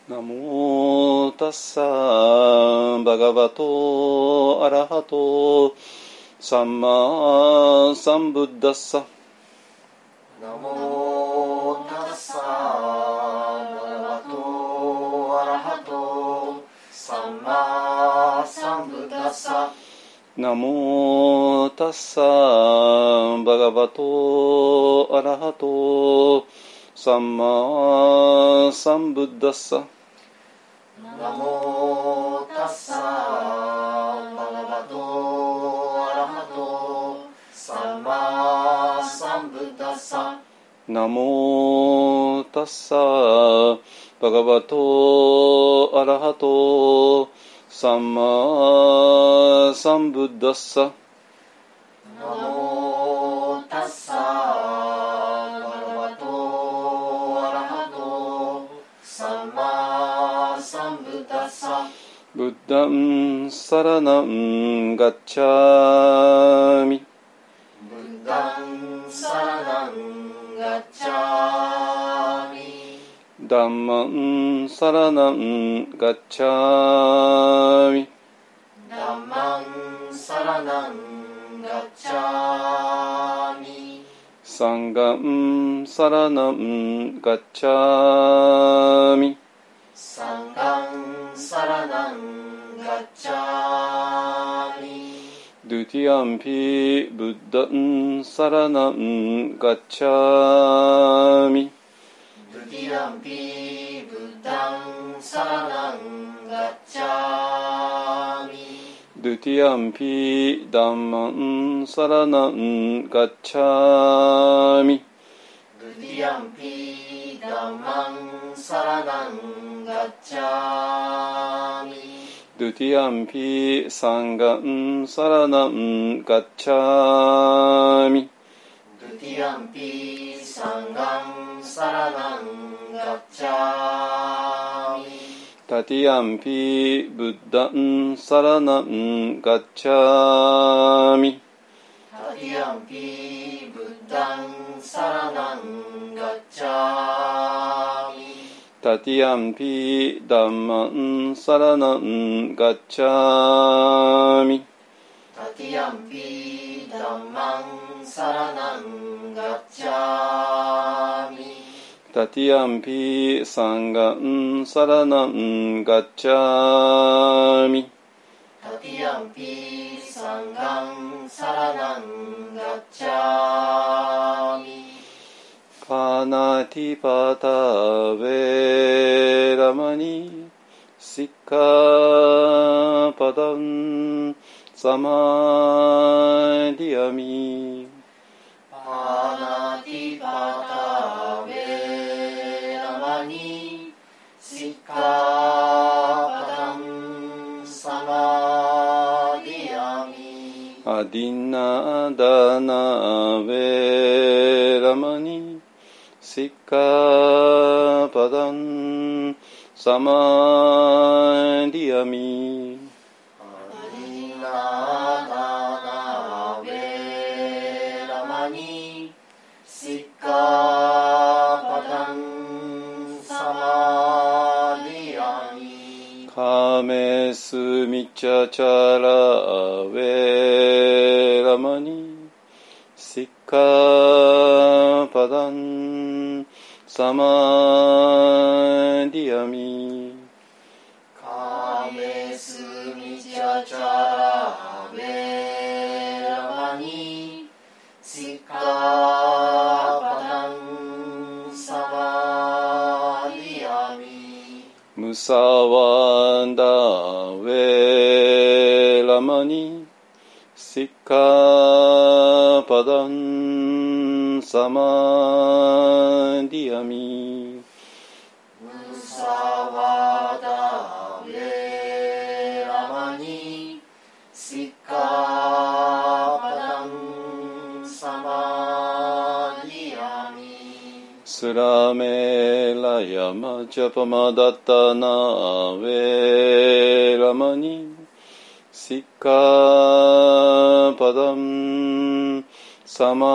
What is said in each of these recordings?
ナモタッサーバガバトアラハトサンマサンブッダッサ。 ナモタッサバガバトアラハトサンマサンブッダッサ。 ナモタッサーバガバトアラハトサンマサンブッダッサ。 ナモタッサバガバトアラハトサンマサンブッダッサ。 ナモタッサバガバトアラハトサンマサンブッダッサ。 ナモタッサバガバトアラハトサンマサンブッダッサ。 ブッダンサラナンガッチャミ。 ブッダンサラナンガッチャミ。 ダンマンサラナンガッチャミ。 ダンマンサラナンガッチャミ。 サンガンサラナンガッチャミ。 サンガンサラナンガッチャミ。 ドゥティアンピブッダンサラナンガッチャミ。 ドゥティアンピブッダンサラナンガッチャミ。 ドゥティアンピダンマンサラナンガッチャミ。 ドゥティアンピダンマンサラナンガッチャミ。 ドゥティアンピサンガンサラナンガッチャミ。 ドゥティアンピサンガンサラナンガッチャミ。 タティアンピブッダンサラナンガッチャミ。 タティアンピブッダンサラナンガッチャミ。 タティアンピダンマンサラナンガッチャミ。 タティアンピダンマンサラナンガッチャミ。 タティアンピサンガンサラナンガッチャミ。 タティアンピサンガンサラナンガッチャミ。 パナティパタヴェラマニシッカパダンサマディアミ。 パナティパタヴェラマニシッカパダンサマディアミ。 アディナダナヴェラマニシッカパダンサマディアミ。 アディナダナヴェラマニシッカパダンサマディアミ。 カメスミチャチャラヴェラマニシッカパダンサマディアミ。 カメスミチャチャラヴェラマニシッカパダンサマディアミ。 ムサワンダヴェラマニシッカパダンサマディアミ。 ムサワダヴェラマニシッカパダンサマディアミ。 スラメラヤマジャパマダタナヴェラマニシッカパダンサマ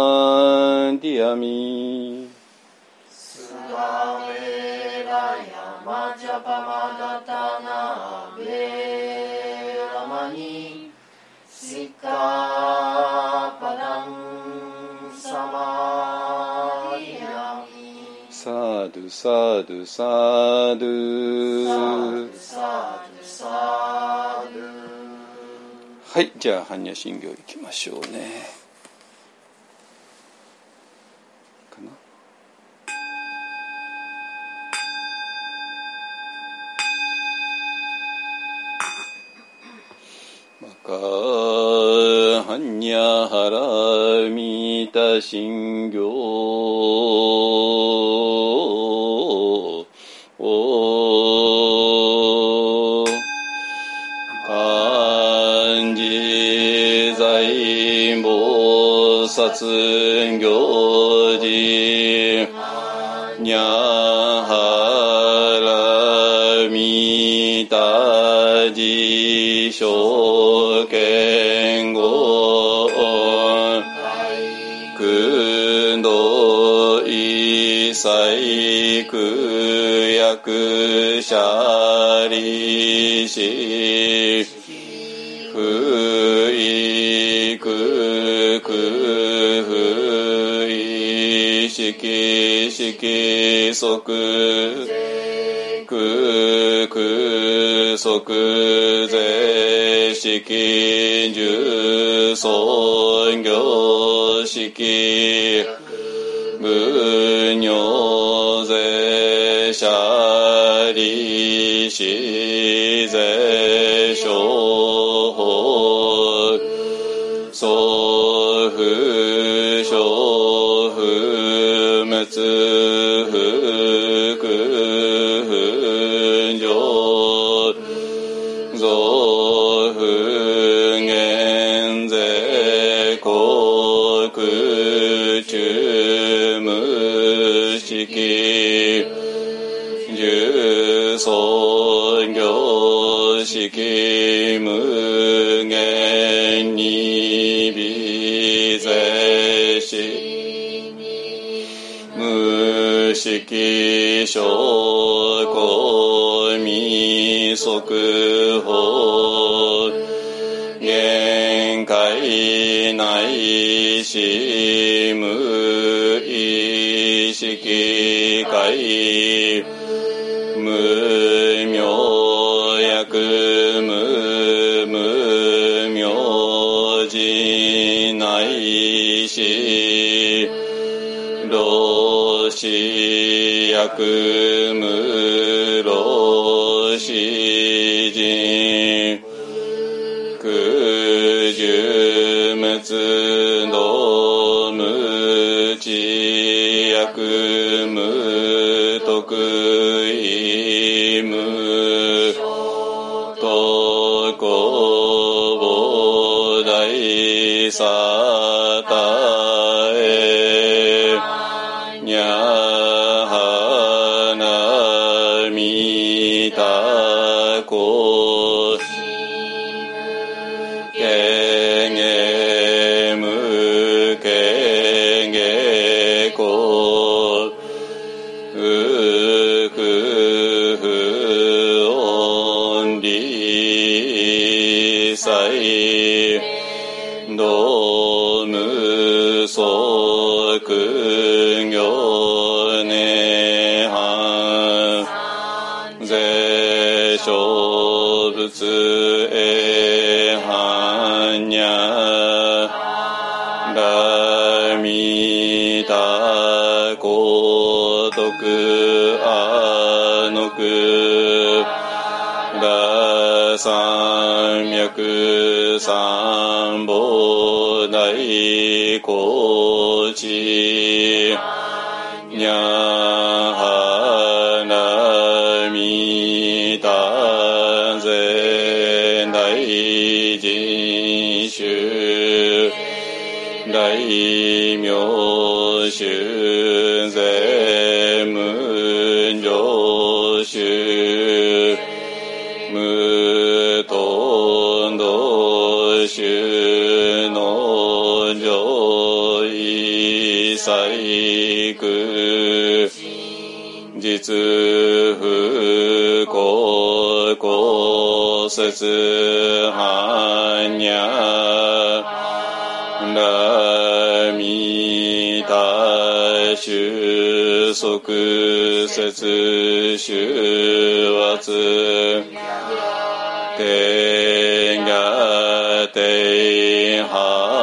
ディアミ。 スラメラヤドゥサドゥサドゥ。はい、じゃあ般若心経いきましょうね。かな。マカ般若ハラミタ心経漢字在菩薩行事にゃはらみたじ証券語苦道一切苦役者利子不意苦苦不意識識即苦苦即是識十尊行識無尿税者利子税諸法総不小不滅不空不上増不減税国中無識十尊行識無限に微税し無識証拠未速報限界内し無意識界無明薬無明寺内し老子薬無老子人苦十滅道無知薬無得意無徳菩提サタエニャハナミタコケゲムケゲコウクフオンリサイドムソクギョネハンゼ小仏エハンニャラミタコトクアノクラ三脈三菩提コチニャハナミタゼ大人衆大名衆税無常衆無頓道衆の上位細工実不公公説般若ラミタ収束節修圧てんがては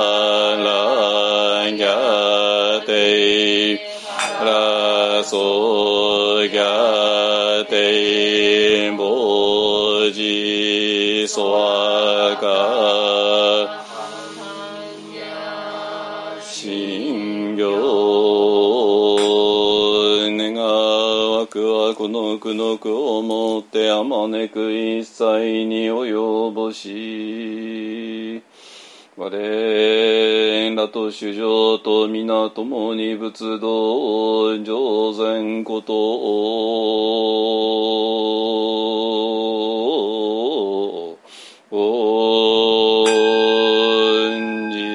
らがてらそがてぼじそわか信行願わくはこの苦の苦をもってあまねく一切に及ぼし我らと主情と皆共に仏道上善ことを恩じ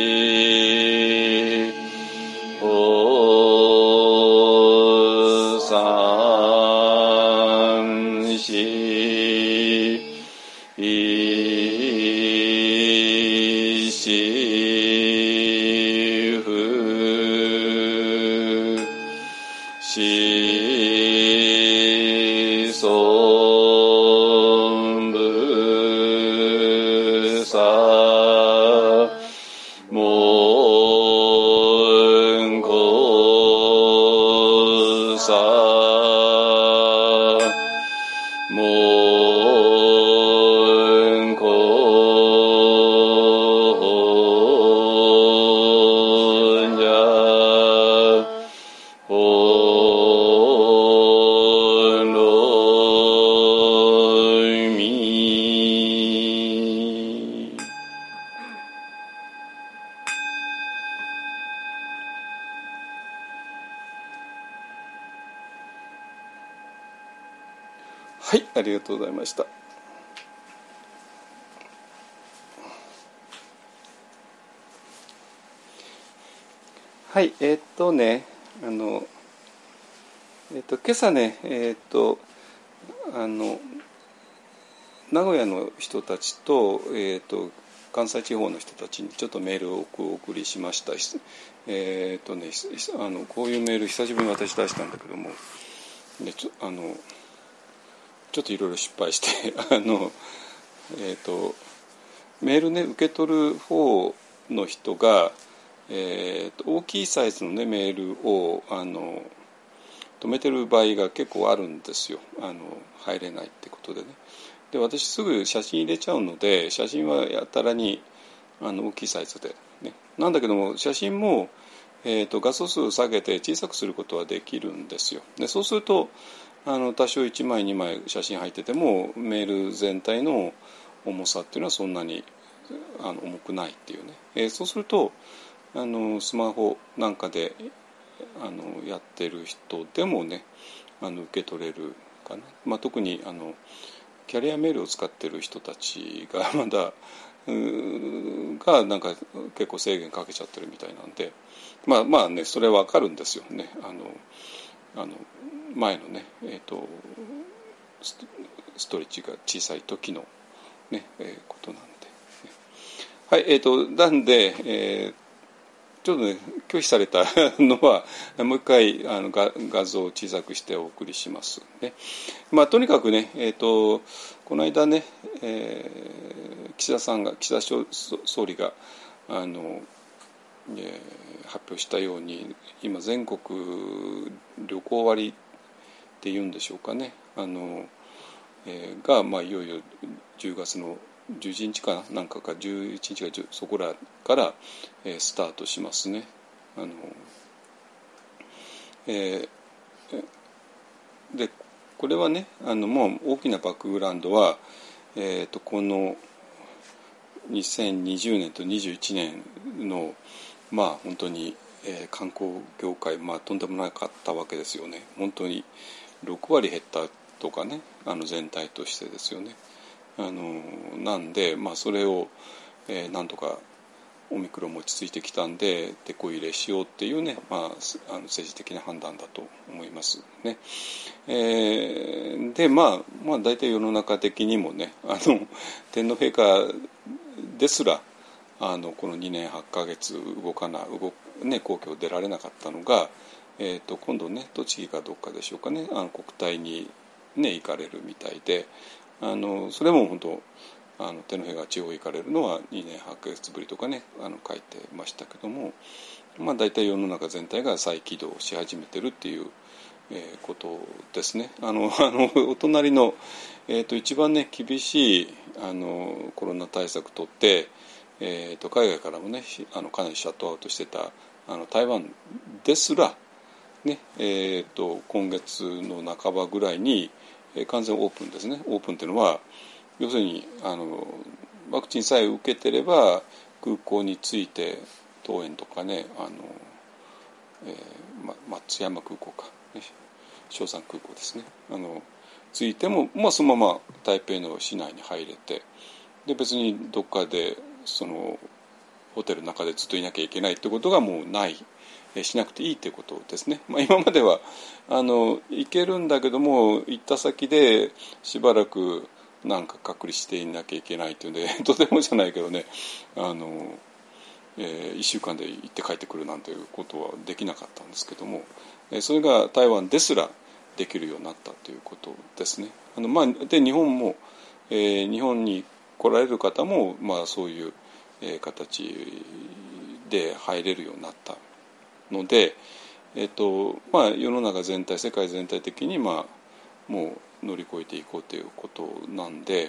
お三し一子夫子孫部さ門公さ門公じゃおろみはい、ありがとうございました。はい、今朝ね、名古屋の人たちと、関西地方の人たちにちょっとメールをお送りしました。こういうメール久しぶりに私出したんだけども、でちょっといろいろ失敗してメールね受け取る方の人が、大きいサイズのねメールを止めてる場合が結構あるんですよ。入れないってことでね。で私すぐ写真入れちゃうので写真はやたらに大きいサイズで、ね、なんだけども写真も、画素数を下げて小さくすることはできるんですよ。でそうすると多少1枚2枚写真入っててもメール全体の重さっていうのはそんなに重くないっていうね、そうするとスマホなんかでやってる人でもね受け取れるかな、特にキャリアメールを使ってる人たちがまだがなんか結構制限かけちゃってるみたいなんでまあねそれは分かるんですよね。前のね、ストレッチが小さい時の、ねことなんで、はいなんで、ちょっとね拒否されたのはもう一回画像を小さくしてお送りしますね。とにかくね、この間ね、岸田総理が発表したように今全国旅行割っていうんでしょうかねが、いよいよ10月の11日かなんか11日かそこらから、スタートしますね。でこれはねもう大きなバックグラウンドは、この2020年と21年の本当に、観光業界とんでもなかったわけですよね。本当に6割減ったとかね全体としてですよね。なんでそれを、なんとかオミクロンも落ち着いてきたんでテこ入れしようっていうね、政治的な判断だと思いますね。で大体世の中的にもね天皇陛下ですらこの2年8ヶ月公共出られなかったのが今度ね栃木かどっかでしょうかね、国体に、ね、行かれるみたいで、それも本当天皇陛下が地方行かれるのは2年8ヶ月ぶりとかね書いてましたけども、大体世の中全体が再起動し始めてるっていうことですね。お隣の、一番ね厳しいコロナ対策とって、海外からもねかなりシャットアウトしてた台湾ですら、ね今月の半ばぐらいに、完全オープンですね。オープンっていうのは要するにワクチンさえ受けてれば空港に着いて桃園とかね松山空港か松山空港ですね着いても、そのまま台北の市内に入れて、で別にどっかでそのホテルの中でずっといなきゃいけないってことがもうない、しなくていいってことですね。今までは行けるんだけども行った先でしばらくなんか隔離していなきゃいけないっていうんでとてもじゃないけどね1週間で行って帰ってくるなんていうことはできなかったんですけども、それが台湾ですらできるようになったということですね。で日本も、日本に来られる方も、そういう、形で入れるようになったので、世の中全体世界全体的にもう乗り越えていこうということなんで、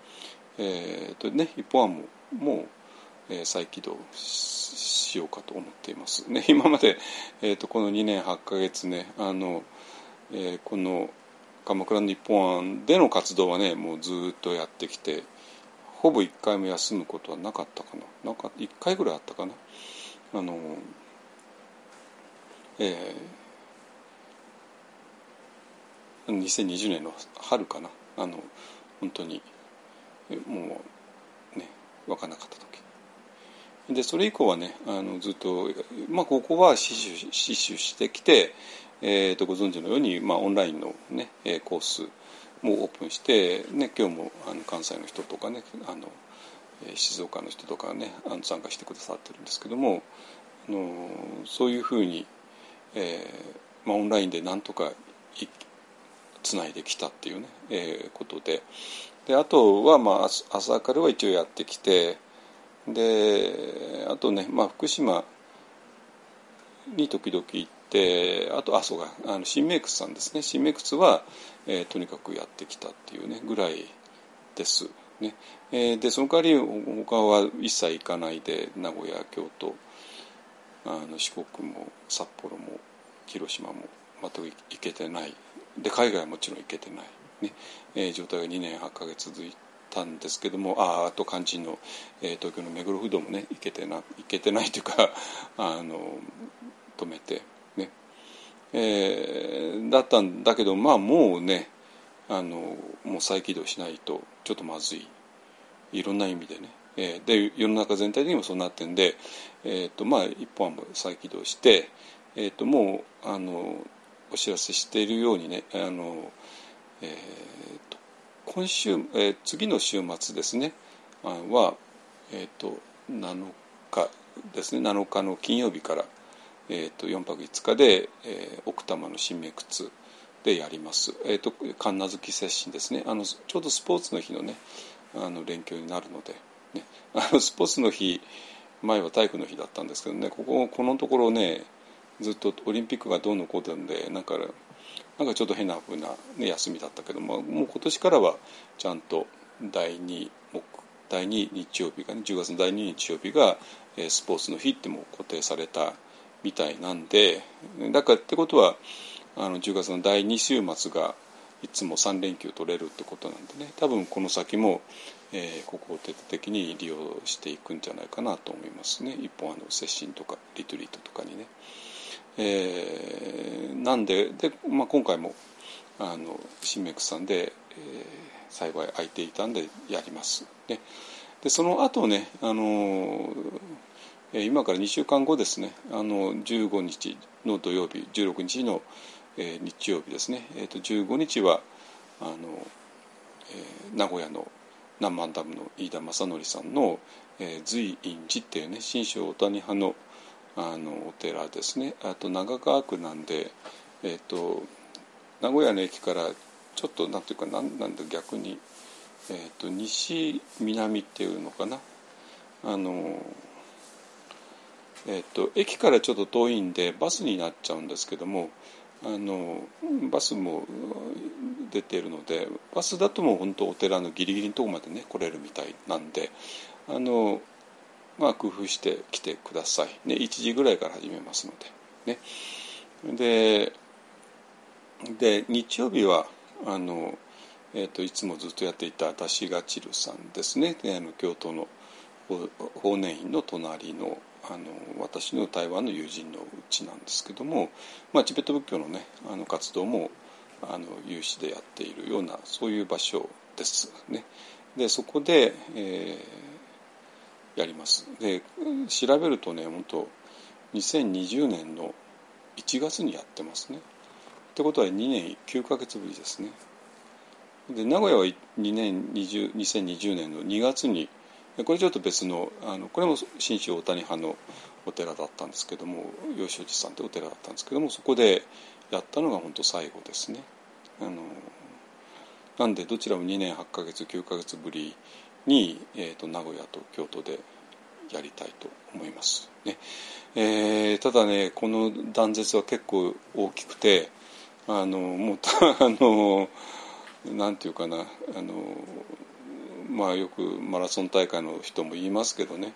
一方はもう再起動しようかと思っています、ね、今まで、この2年8ヶ月ねこの鎌倉の日本庵での活動はねもうずっとやってきてほぼ1回も休むことはなかったかな、なんか1回ぐらいあったかな2020年の春かな本当にもうね分からなかった時で、それ以降はねずっと、ここは死守してきて、ご存知のように、オンラインの、ね、コースもオープンして、ね、今日も関西の人とかね静岡の人とかね参加してくださってるんですけどもそういうふうに、オンラインでなんとかつないできたっていうね、ことで、あとは、朝からは一応やってきて、であとね、福島に時々行ってあとそうか新名窟さんですね。新名窟は、とにかくやってきたっていうねぐらいですね。でその代わり他は一切行かないで名古屋京都四国も札幌も広島も全く行けてないで、海外はもちろん行けてない、ね状態が2年8ヶ月続いたんですけども、あと肝心の、東京の目黒不動もね行けてないというか止めてね、だったんだけどもうねもう再起動しないとちょっとまずい、いろんな意味でね、で世の中全体的にもそうなってんで、一本も再起動して、もうお知らせしているようにね今週、次の週末ですねは、7日ですね7日の金曜日から、4泊5日で、奥多摩の新名窟でやります。神無月接心ですねちょうどスポーツの日のね連休になるので、ね、スポーツの日前は体育の日だったんですけどねこのところねずっとオリンピックがどうのこうなんでなんかちょっと変な風な、ね、休みだったけども、もう今年からはちゃんと第2日曜日がね10月の第2日曜日が、スポーツの日っても固定されたみたいなんで、だからってことは10月の第2週末がいつも3連休取れるってことなんでね多分この先も、ここを徹底的に利用していくんじゃないかなと思いますね。一本接心とかリトリートとかにね。なんで今回も新名窟さんで、幸い空いていたんでやります、ね、でその後ね、今から2週間後ですね15日の土曜日16日の、日曜日ですね、15日は名古屋の南満ダムの飯田正則さんの、随印寺っていうね新宗大谷派のお寺ですね。あと長川区なんで、名古屋の駅からちょっとなんていうかなんだ逆に、西南っていうのかな、駅からちょっと遠いんでバスになっちゃうんですけども、バスも出ているので、バスだともう本当お寺のギリギリのところまでね来れるみたいなんで、まあ工夫して来てくださいね。1時ぐらいから始めますのでね。で日曜日はいつもずっとやっていたダシガチルさんですね。京都の法然院の隣の私の台湾の友人のうちなんですけども、チベット仏教のね活動も有志でやっているようなそういう場所ですね。でそこで、やります。で調べるとね本当2020年の1月にやってますね。ってことは2年9ヶ月ぶりですね。で名古屋は2020年の2月に、これちょっと別のこれも信州大谷派のお寺だったんですけども、吉祥寺さんってお寺だったんですけども、そこでやったのが本当最後ですね。なんでどちらも2年8ヶ月9ヶ月ぶりに、名古屋と京都でやりたいと思いますね。ただねこの断絶は結構大きくて、もうなんていうかな、よくマラソン大会の人も言いますけどね、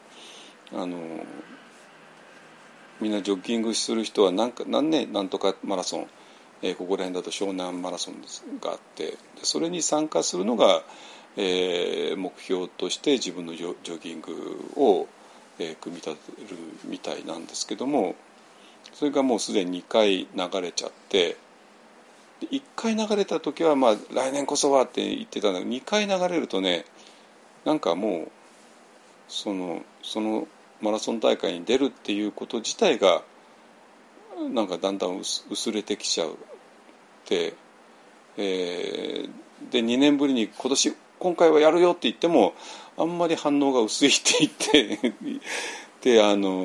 みんなジョギングする人はなんとかマラソン、ここら辺だと湘南マラソンがあって、でそれに参加するのが、目標として自分のジョギングを、組み立てるみたいなんですけども、それがもうすでに2回流れちゃって、1回流れた時は来年こそはって言ってたんだけど、2回流れるとねなんかもうそのマラソン大会に出るっていうこと自体がなんかだんだん薄れてきちゃうで、で2年ぶりに今回はやるよって言ってもあんまり反応が薄いって言ってで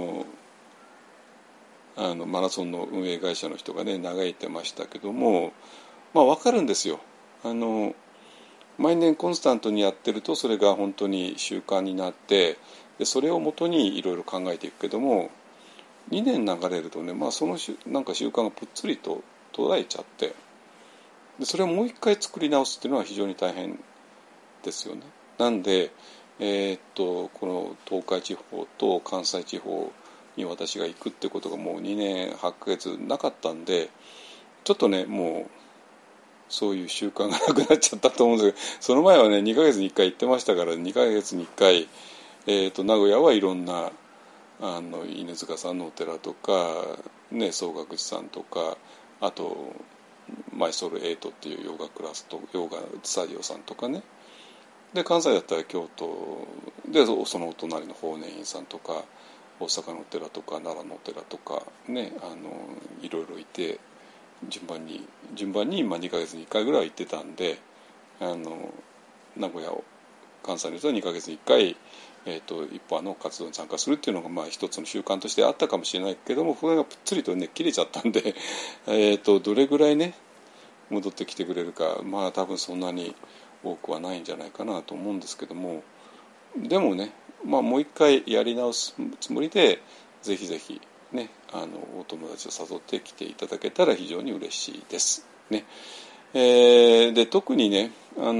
マラソンの運営会社の人がね嘆いてましたけども、分かるんですよ。毎年コンスタントにやってるとそれが本当に習慣になって、でそれをもとにいろいろ考えていくけども、2年流れるとね、そのなんか習慣がぷっつりと途絶えちゃって、でそれをもう一回作り直すっていうのは非常に大変ですよね。なんで、この東海地方と関西地方に私が行くってことがもう2年8ヶ月なかったんで、ちょっとねもうそういう習慣がなくなっちゃったと思うんですけど、その前はね2ヶ月に1回行ってましたから、2ヶ月に1回、名古屋はいろんな犬塚さんのお寺とか、ね、総学寺さんとか、あとマイソール8っていうヨガクラスとヨガスタジオさんとかね、で関西だったら京都でそのお隣の法然院さんとか、大阪のお寺とか奈良のお寺とかね、いろいろいて順番に2ヶ月に1回ぐらいは行ってたんで、名古屋を関西の人は2ヶ月に1回、一般の活動に参加するっていうのが一つの習慣としてあったかもしれないけども、それがぷっつりとね切れちゃったんでどれぐらいね戻ってきてくれるか、多分そんなに多くはないんじゃないかなと思うんですけども、でもね、もう一回やり直すつもりでぜひぜひねお友達を誘ってきていただけたら非常に嬉しいですね。で特にね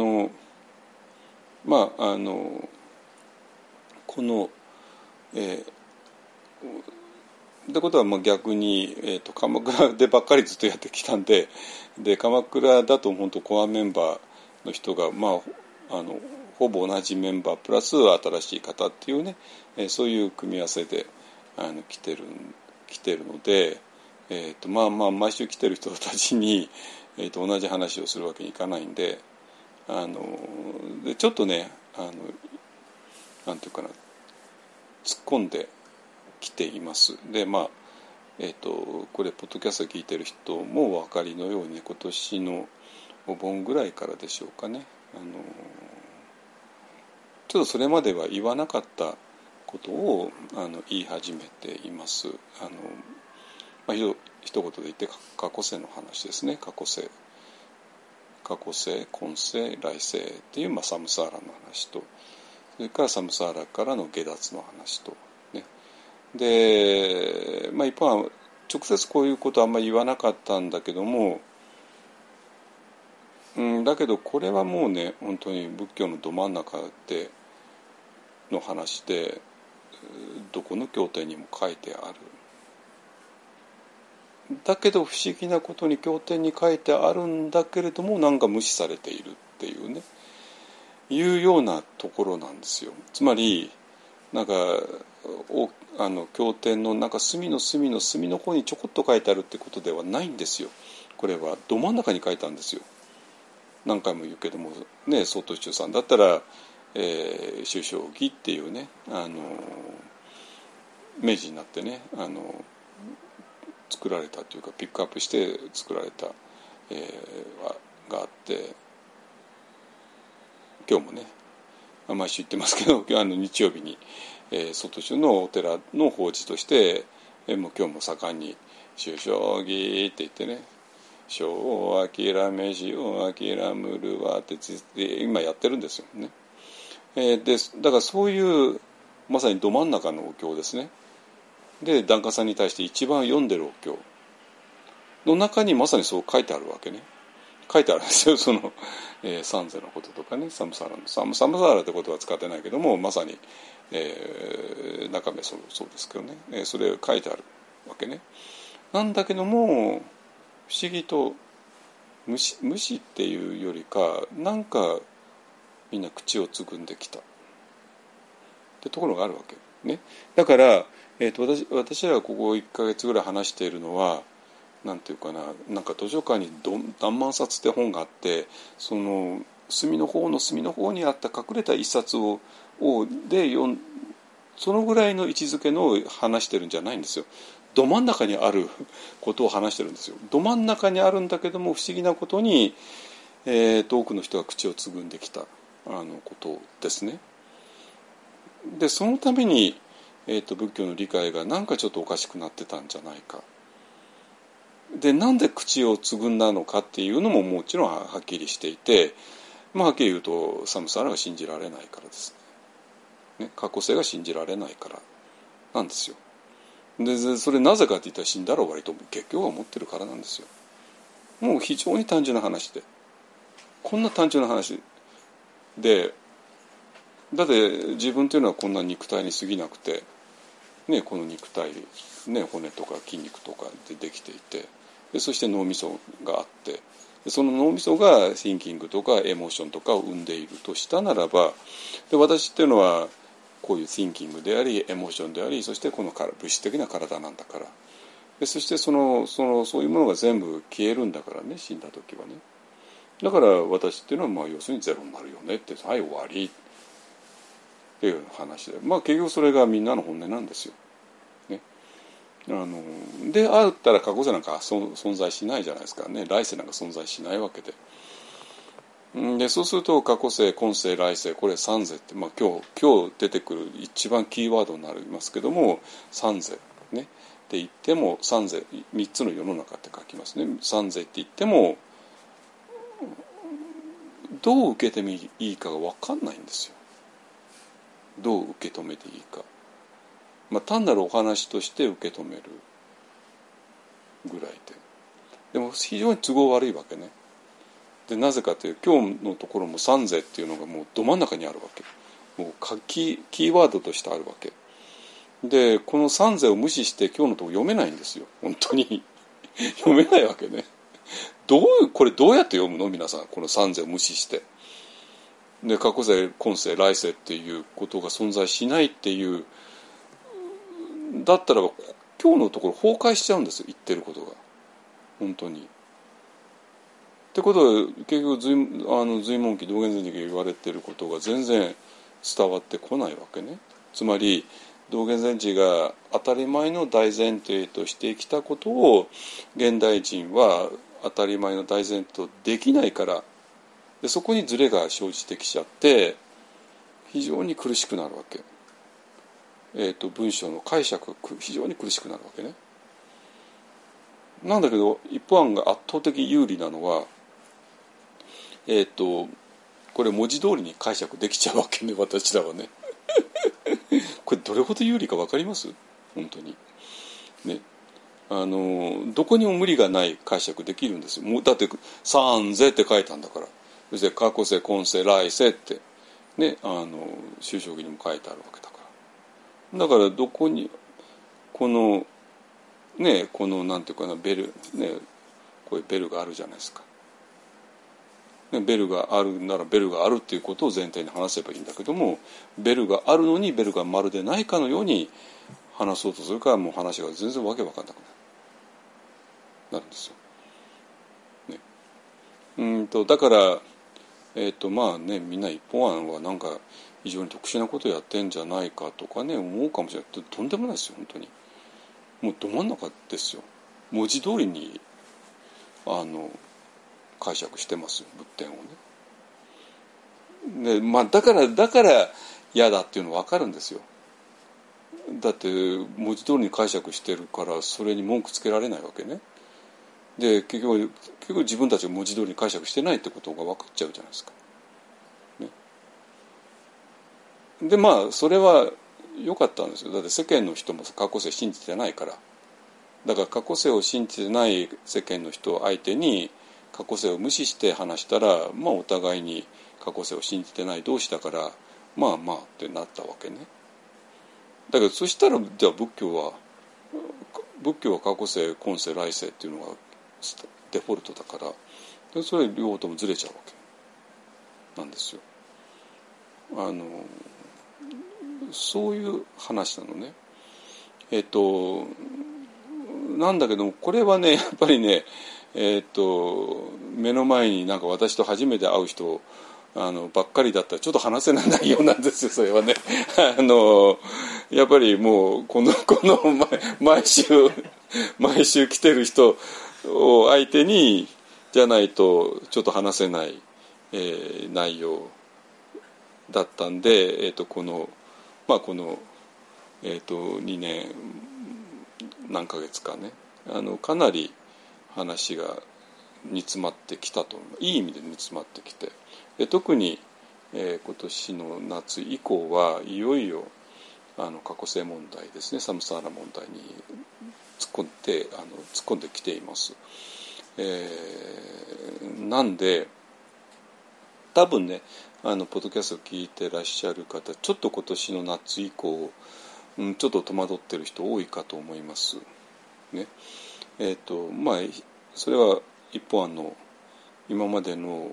このってことは逆に、鎌倉でばっかりずっとやってきたんで、鎌倉だと本当コアメンバーの人がほぼ同じメンバープラス新しい方っていうね、そういう組み合わせで来てるので、毎週来てる人たちに、同じ話をするわけにいかないんで、でちょっとねなんていうかな突っ込んできています。でこれポッドキャスト聞いてる人もお分かりのように、今年のお盆ぐらいからでしょうかね、ちょっとそれまでは言わなかったことを言い始めています。一言で言って過去世の話ですね。過去世、今世、来世っていう、サムサーラの話と、それからサムサーラからの下脱の話と、ね、で、一般は直接こういうことはあんまり言わなかったんだけども、だけどこれはもうね、本当に仏教のど真ん中での話で、どこの経典にも書いてある。だけど不思議なことに経典に書いてあるんだけれども、なんか無視されているっていうね、いうようなところなんですよ。つまりなんか経典のなんか隅の方にちょこっと書いてあるってことではないんですよ。これはど真ん中に書いたんですよ。何回も言うけどもね、曹洞宗さんだったら修正義っていうね、明治になってね、作られたというかピックアップして作られた、があって、今日もね毎週言ってますけど、日曜日に、曹洞宗のお寺の法事として、もう今日も盛んに修正義って言ってね、生を諦め死を諦むるわって今やってるんですよね。でだからそういうまさにど真ん中のお経ですね。で檀家さんに対して一番読んでるお経の中にまさにそう書いてあるわけね。書いてあるんですよ。その、三世のこととかね、サムサーラのサムサーラってことは使ってないけども、まさに、中身そうですけどね、それ書いてあるわけね。なんだけども不思議と無視っていうよりか、なんかみんな口をつぐんできたってところがあるわけね。だから、私らがここ1ヶ月ぐらい話しているのは、なんていうかな、なんか図書館に何万冊って本があって、その隅の方にあった隠れた一冊でそのぐらいの位置づけのを話してるんじゃないんですよ。ど真ん中にあることを話してるんですよ。ど真ん中にあるんだけども、不思議なことに、多くの人が口をつぐんできたことですね。でそのために、仏教の理解がなんかちょっとおかしくなってたんじゃないか。でなんで口をつぐんだのかっていうのももちろんはっきりしていて、はっきり言うとサムサーラが信じられないからですね。過去世が信じられないからなんですよ。でそれなぜかって言ったら、死んだら終わりと結局は思ってるからなんですよ。もう非常に単純な話で、こんな単純な話で、だって自分というのはこんな肉体に過ぎなくて、ね、この肉体、ね、骨とか筋肉とかでできていて、でそして脳みそがあって、でその脳みそがシンキングとかエモーションとかを生んでいるとしたならば、で私っていうのはこういうシンキングでありエモーションであり、そしてこの物質的な体なんだから、でそしてそういうものが全部消えるんだからね、死んだ時はね。だから私っていうのは要するにゼロになるよねって、はい終わりっていう話で、結局それがみんなの本音なんですよ。ね、であったら過去世なんか存在しないじゃないですかね。来世なんか存在しないわけで。でそうすると過去世、今世、来世、これ三世って、今日出てくる一番キーワードになりますけども、三世ね。って言っても三世、3つの世の中って書きますね。三世って言ってもどう受け止めていいかが分かんないんですよ。どう受け止めていいか、単なるお話として受け止めるぐらいでも非常に都合悪いわけね。でなぜかというと、今日のところも三世っていうのがもうど真ん中にあるわけ。もうキーワードとしてあるわけで、この三世を無視して今日のところ読めないんですよ。本当に読めないわけね。これどうやって読むの皆さん、この三世を無視して。で過去世、今世、来世っていうことが存在しないっていう、だったらば今日のところ崩壊しちゃうんですよ、言ってることが本当に。ってことは結局随文記道元禅師が言われてることが全然伝わってこないわけね。つまり道元禅師が当たり前の大前提としてきたことを現代人は当たり前の大前提とできないから、でそこにズレが生じてきちゃって非常に苦しくなるわけ文章の解釈が非常に苦しくなるわけね。なんだけど一方案が圧倒的有利なのは、これ文字通りに解釈できちゃうわけね、私らはね。これどれほど有利か分かります？本当にね。どこにも無理がない解釈できるんですよ。もうだって「三世」って書いたんだから。そして過去世今世来世ってね、宗教儀にも書いてあるわけだから。だからどこにこのなんていうかな、ベルね、こういうベルがあるじゃないですか。ね、ベルがあるならベルがあるっていうことを前提に話せばいいんだけども、ベルがあるのにベルがまるでないかのように話そうとするから、もう話が全然わけわかんなくなるんですよ。ね、だからまあね、みんな一方案はなんか非常に特殊なことをやってんじゃないかとかね思うかもしれない。とんでもないですよ本当に。もうど真ん中ですよ。文字通りに解釈してます仏典をね。で、まあ、だから嫌だっていうの分かるんですよ。だって文字通りに解釈してるからそれに文句つけられないわけね。で結局自分たちが文字通りに解釈してないってことが分かっちゃうじゃないですか。ね、でまあそれは良かったんですよ。だって世間の人も過去世信じてないから。だから過去世を信じてない世間の人を相手に過去世を無視して話したら、まあお互いに過去世を信じてない同士だからまあまあってなったわけね。だけどそしたらじゃあ仏教は過去世今世来世っていうのがデフォルトだからそれ両方ともずれちゃうわけなんですよ。そういう話なのね。なんだけどもこれはねやっぱりね目の前になんか私と初めて会う人ばっかりだったらちょっと話せない内容なんですよそれはね。やっぱりもうこの毎週来てる人を相手にじゃないとちょっと話せない、内容だったんで、この2年何ヶ月かねかなり話が煮詰まってきたと思う。いい意味で煮詰まってきて、特に、今年の夏以降はいよいよ過去世問題ですね、サムサーラ問題に突っ込んできています。なんで多分ねポッドキャストを聞いてらっしゃる方ちょっと今年の夏以降、ちょっと戸惑ってる人多いかと思いますね。まあそれは一方案の今まででも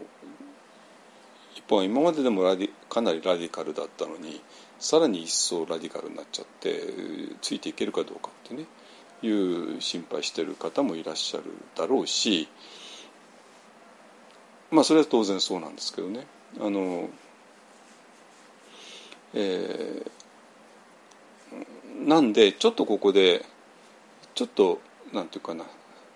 かなりラディカルだったのにさらに一層ラディカルになっちゃってついていけるかどうかってねいう心配してる方もいらっしゃるだろうし、まあそれは当然そうなんですけどね。なんでちょっとここでちょっとなんていうかな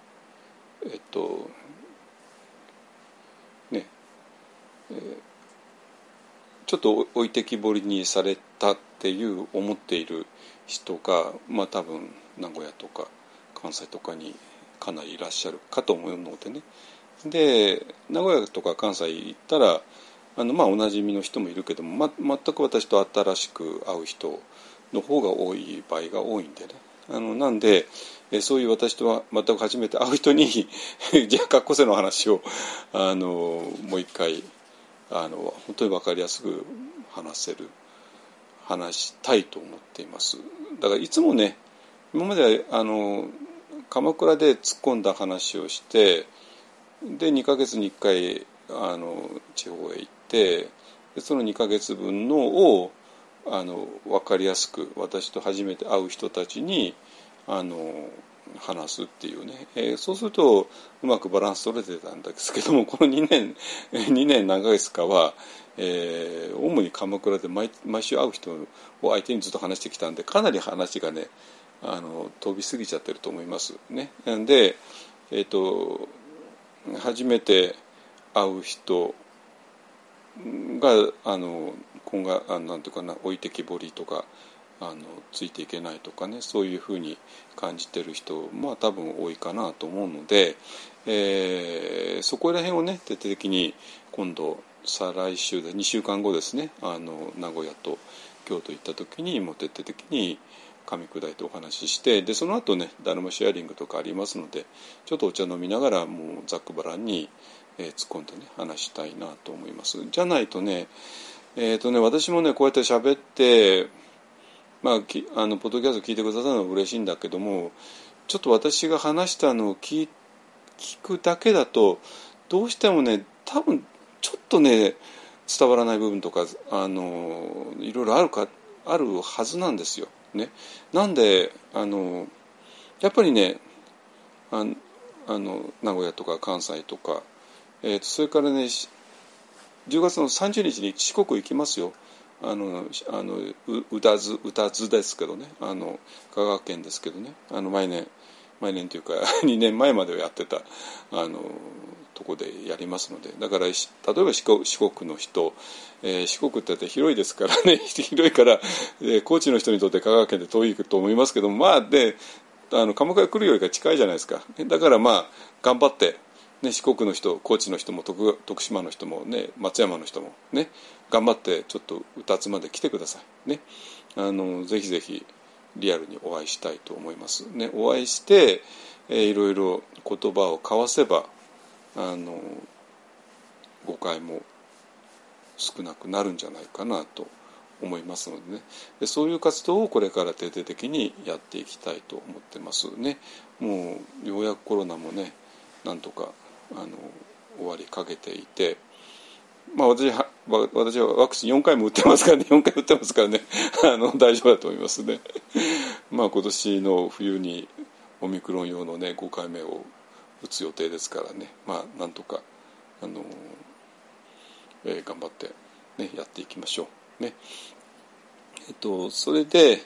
ちょっと置いてきぼりにされたっていう思っている人が、まあ多分名古屋とか関西とかにかなりいらっしゃるかと思うのでね。で名古屋とか関西行ったらまあおなじみの人もいるけども、全く私と新しく会う人の方が多い場合が多いんでね。なんでそういう私とは全く初めて会う人にじゃあ過去世の話をもう一回本当に分かりやすく話したいと思っています。だからいつもね今まで鎌倉で突っ込んだ話をしてで2ヶ月に1回地方へ行ってでその2ヶ月分のを分かりやすく私と初めて会う人たちに話すっていうね、そうするとうまくバランス取れてたんですけどもこの2年何ヶ月かは、主に鎌倉で毎週会う人を相手にずっと話してきたんでかなり話がね飛びすぎちゃってると思いますね。で初めて会う人が今後なんていうかな置いてきぼりとか、 ついていけないとかね、そういうふうに感じてる人、多分多いかなと思うので、そこら辺をね徹底的に今度再来週で2週間後ですね、名古屋と京都行った時にもう徹底的に噛み砕いてお話しして、でその後ねダルマシェアリングとかありますので、ちょっとお茶飲みながらもうざっくばらんに、突っ込んでね話したいなと思います。じゃないとね私もねこうやって喋って、ポッドキャスト聞いてくださるのは嬉しいんだけども、ちょっと私が話したのを聞くだけだとどうしてもね多分ちょっとね伝わらない部分とかいろいろあるはずなんですよね。なんでやっぱりね名古屋とか関西とか、それからね10月の30日に四国行きますよ。宇多津ですけどね、香川県ですけどね、毎年というか2年前まではやってたとこでやりますので、だから例えば四国の人、四国って広いですからね広いから、高知の人にとって香川県って遠いと思いますけども、で鎌倉から来るよりか近いじゃないですか。だから頑張ってね、四国の人、高知の人も徳島の人もね、松山の人もね、頑張ってちょっと宇多津まで来てくださいね。ぜひぜひリアルにお会いしたいと思いますね。お会いして、いろいろ言葉を交わせば誤解も少なくなるんじゃないかなと思いますのでね。でそういう活動をこれから徹底的にやっていきたいと思ってますね。もうようやくコロナもねなんとか終わりかけていて、私はワクチン4回も打ってますからね大丈夫だと思いますね今年の冬にオミクロン用のね5回目を打つ予定ですからね、なんとか頑張って、ね、やっていきましょうね。それで、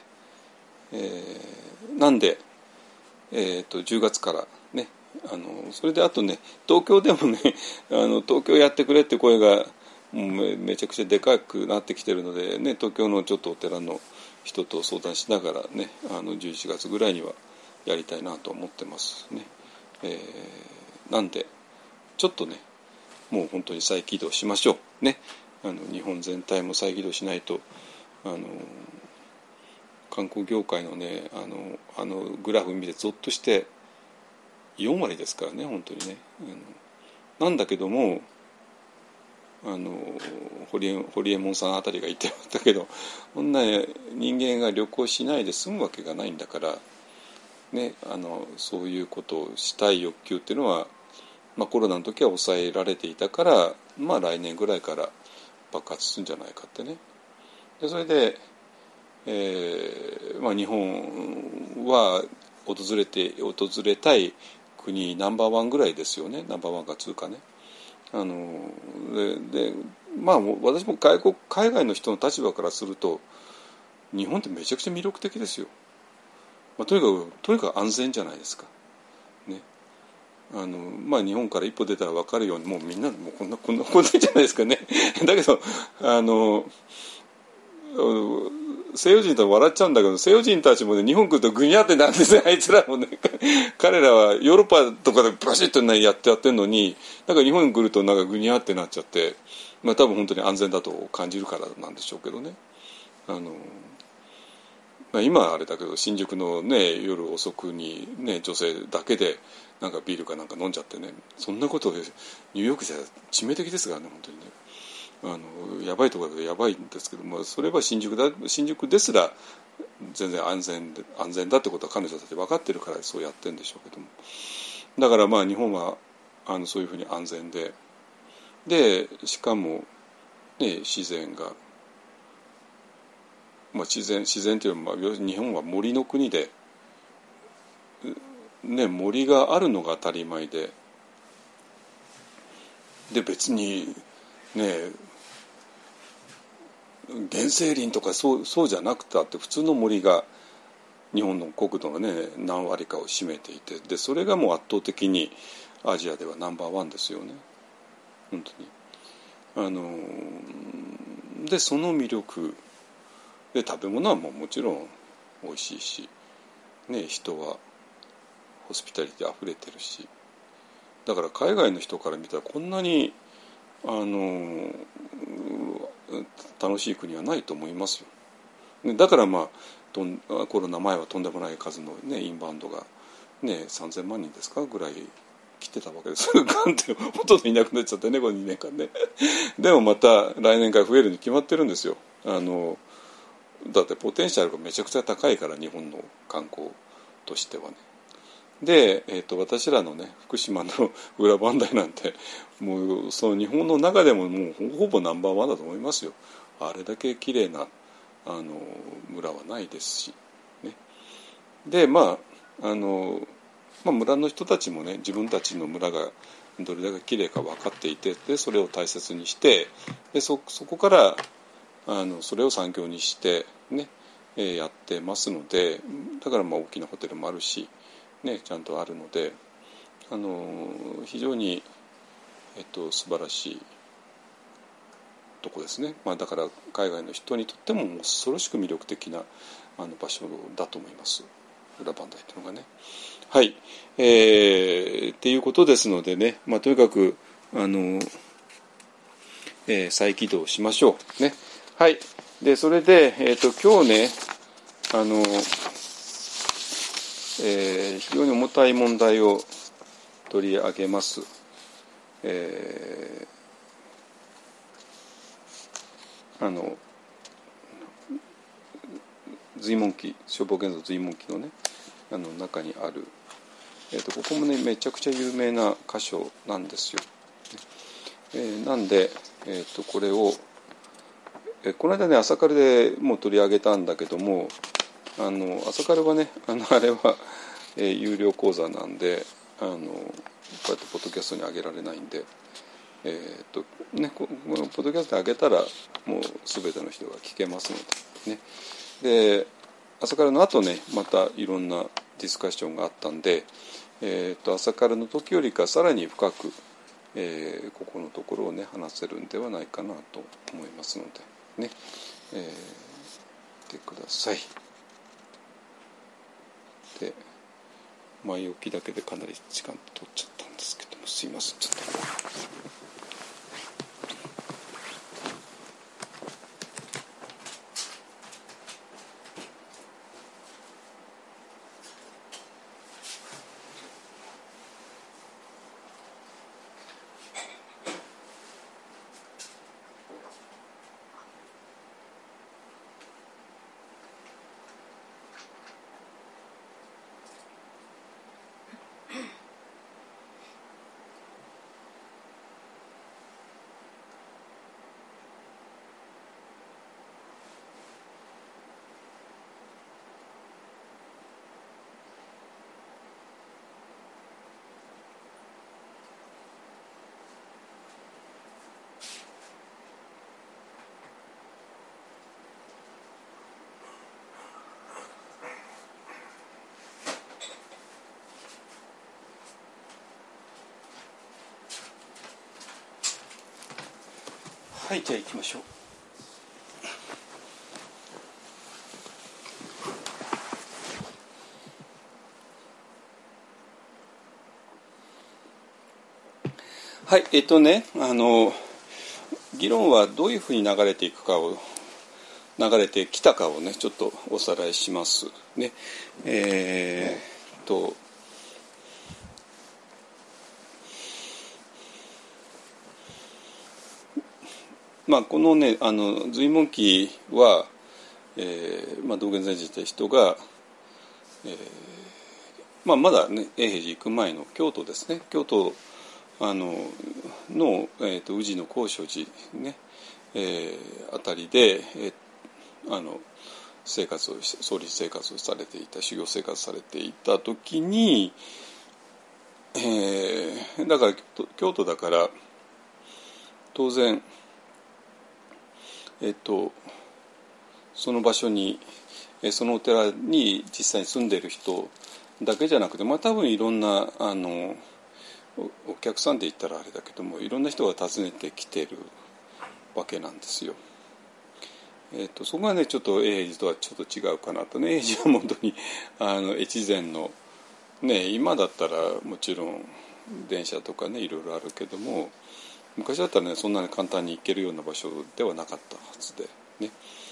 なんで、10月からねそれであとね東京でもね東京やってくれって声がめちゃくちゃでかくなってきてるのでね、東京のちょっとお寺の人と相談しながらね11月ぐらいにはやりたいなと思ってますね。なんでちょっとねもう本当に再起動しましょうね。日本全体も再起動しないと観光業界のねグラフ見てゾッとして4割ですからね本当にね。なんだけども堀エモ門さんあたりが言ってましたけど、こんな人間が旅行しないで済むわけがないんだから、ね、そういうことをしたい欲求っていうのは、コロナの時は抑えられていたから、来年ぐらいから爆発するんじゃないかってね。でそれで、日本は訪れたい国ナンバーワンぐらいですよね。ナンバーワンか2かね。私も海外の人の立場からすると日本ってめちゃくちゃ魅力的ですよ。とにかく安全じゃないですか、ね。日本から一歩出たら分かるようにもうみんなもうこんなじゃないですかねだけど西洋人と笑っちゃうんだけど、西洋人たちもね日本来るとグニャってなんですね。あいつらもね彼らはヨーロッパとかでバシッとねやってるのに、なんか日本に来るとなんかグニャってなっちゃって、多分本当に安全だと感じるからなんでしょうけどね。今はあれだけど新宿のね夜遅くにね女性だけでなんかビールかなんか飲んじゃってね、そんなことでニューヨークじゃ致命的ですからね本当にね。やばいところでやばいんですけど、それは新宿ですら全然安全だってことは彼女たち分かってるからそうやってるんでしょうけども、だから日本はそういうふうに安全でしかも、ね、自然が、自然というのは、日本は森の国で、ね、森があるのが当たり前で別にね原生林とかそうじゃなくたって普通の森が日本の国土のね何割かを占めていて、でそれがもう圧倒的にアジアではナンバーワンですよね本当に。でその魅力、 で食べ物はもちろん美味しいし、ね、人はホスピタリティあふれてるし、だから海外の人から見たらこんなに楽しい国はないと思いますよ。だからまあコロナ前はとんでもない数の、ね、インバウンドが、ね、3000万人ですかぐらい来てたわけです。ガンってほとんどいなくなっちゃってね、この2年間ね。でもまた来年から増えるに決まってるんですよ。だってポテンシャルがめちゃくちゃ高いから、日本の観光としてはね。で、私らのね福島の裏磐梯なんてもうその日本の中でももうほぼナンバーワンだと思いますよ。あれだけ綺麗な村はないですし、ね、でまあ村の人たちもね自分たちの村がどれだけ綺麗か分かっていて、でそれを大切にして、でそこからそれを産業にしてね、やってますので、だからまあ大きなホテルもあるし、ね、ちゃんとあるので非常に、素晴らしいとこですね。まあ、だから海外の人にとっても恐ろしく魅力的な場所だと思います、裏磐梯というのがね。はい、っていうことですのでね、まあ、とにかく再起動しましょうね。はい。でそれで、今日ね非常に重たい問題を取り上げます。随文記、消防現像随文記のね中にある、ここもねめちゃくちゃ有名な箇所なんですよ。なんで、これをこの間ね朝カルでもう取り上げたんだけども、朝カルはねあれは、有料講座なんでこうやってポッドキャストに上げられないんで、このポッドキャストに上げたらもう全ての人が聞けますのでね。で朝カルの後ねまたいろんなディスカッションがあったんで、朝カルの時よりかさらに深く、ここのところをね話せるんではないかなと思いますのでね、見てください。で前置きだけでかなり時間取っちゃったんですけども、すいませんちょっと。はい、じゃあ行きましょう。はい、議論はどういうふうに流れてきたかをねちょっとおさらいしますね。まあ、このね随文記は、道元禅師という人が、まだね永平寺行く前の京都ですね、京都の、宇治の高所寺ね、あたりで、僧侶生活をされていた、修行生活されていた時に、だから京都だから当然その場所にそのお寺に実際に住んでいる人だけじゃなくて、多分いろんなお客さんで言ったらあれだけどもいろんな人が訪ねてきてるわけなんですよ。 そこがねちょっと永平寺とはちょっと違うかなとね。永平寺は本当に越前のね、今だったらもちろん電車とかねいろいろあるけども、昔だったらねそんなに簡単に行けるような場所ではなかったはずでね。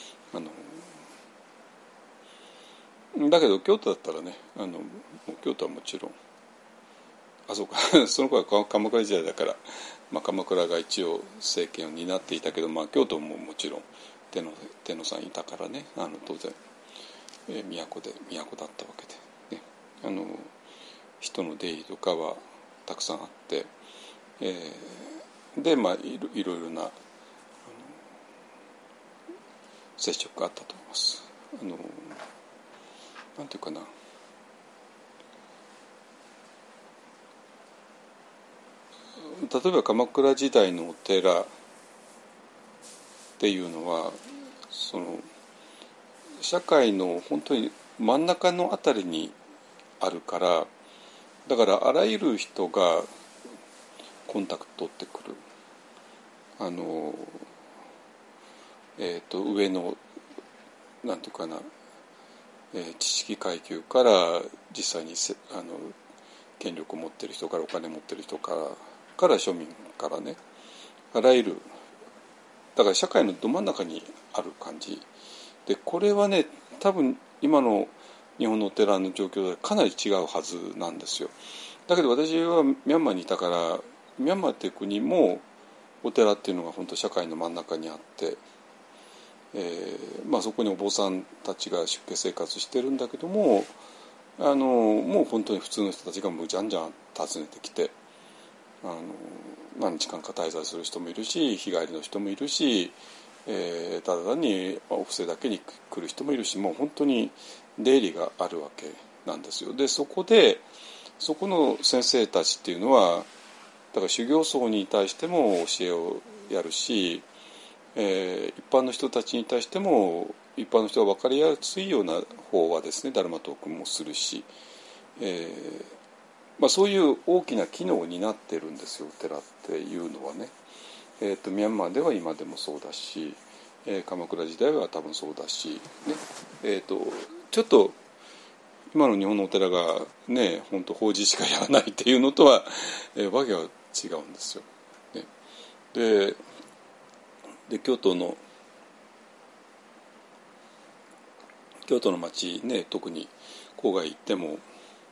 だけど京都だったらねもう京都はもちろんそうかその頃は鎌倉時代だから、鎌倉が一応政権を担っていたけど、京都ももちろん天皇さんいたからね、当然、都だったわけで、ね、人の出入りとかはたくさんあって、でいろいろな接触があったと思います。なんていうかな、例えば鎌倉時代のお寺っていうのはその社会の本当に真ん中のあたりにあるから、だからあらゆる人がコンタクト取ってくる。上のなんていうかな、知識階級から実際に権力を持ってる人からお金持ってる人から庶民からね、あらゆるだから社会のど真ん中にある感じで、これはね多分今の日本のお寺の状況でかなり違うはずなんですよ。だけど私はミャンマーにいたから、ミャンマーっていう国もお寺っていうのが本当社会の真ん中にあって、そこにお坊さんたちが出家生活してるんだけども、もう本当に普通の人たちがもうじゃんじゃん訪ねてきて、何日間か滞在する人もいるし、日帰りの人もいるし、ただ単にお布施だけに来る人もいるし、もう本当に出入りがあるわけなんですよ。でそこの先生たちっていうのはだから修行僧に対しても教えをやるし、一般の人たちに対しても一般の人が分かりやすいような方はですねダルマトークもするし、そういう大きな機能を担ってるんですよ、お寺っていうのはね。ミャンマーでは今でもそうだし、鎌倉時代は多分そうだし、ね、ちょっと今の日本のお寺がね本当法事しかやらないっていうのとは、わけは違うんですよ。ね、で京都の町ね、特に郊外行っても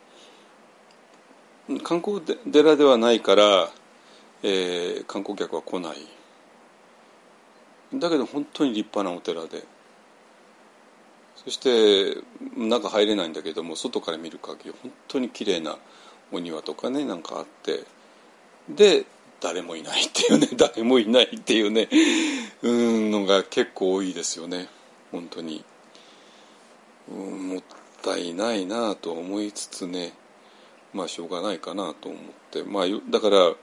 観光寺ではないから、観光客は来ない。だけど本当に立派なお寺で、そして中入れないんだけども外から見る限り本当に綺麗なお庭とかねなんかあって、で誰もいないっていうね誰もいないっていうねのが結構多いですよね。本当にもったいないなと思いつつね、しょうがないかなと思って、だから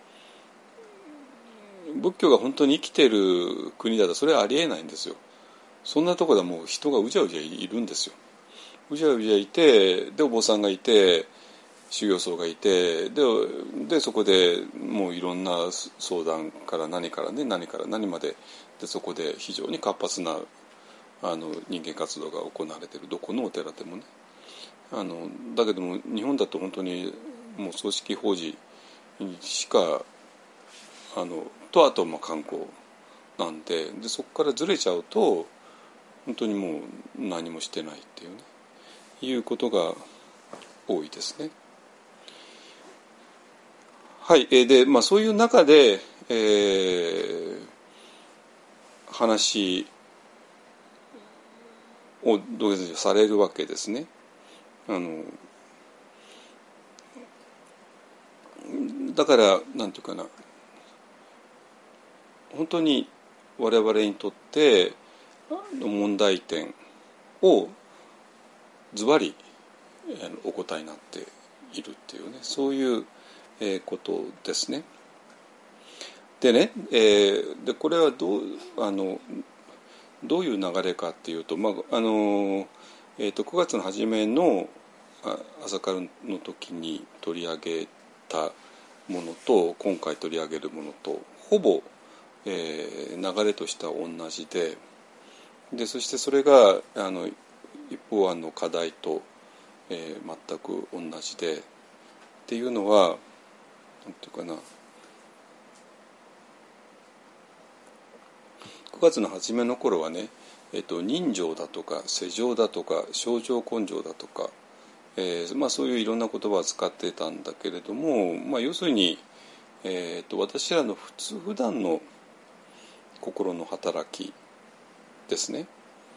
仏教が本当に生きてる国だとそれはありえないんですよ。そんなところでもう人がうじゃうじゃいるんですよ。うじゃうじゃいて、でお坊さんがいて修行僧がいて、でそこでもういろんな相談から何から何まで、でそこで非常に活発な人間活動が行われている、どこのお寺でもね。だけども日本だと本当にもう組織法事しかあと観光なんで、そこからずれちゃうと本当にもう何もしてないっていうねいうことが多いですね。はい、でそういう中で、話をどうされるわけですね。だからなんていうかな、本当に我々にとっての問題点をズバリお答えになっているっていうね、そういうことですね。でね、でこれはどういう流れかっていうと、9月の初めの朝からの時に取り上げたものと今回取り上げるものとほぼ、流れとしては同じで、 でそしてそれが一方案の課題と、全く同じでっていうのはなんていうかな、9月の初めの頃はね、人情だとか世情だとか正情根性だとか、そういういろんな言葉を使ってたんだけれども、要するに、私らの普段の心の働きですね。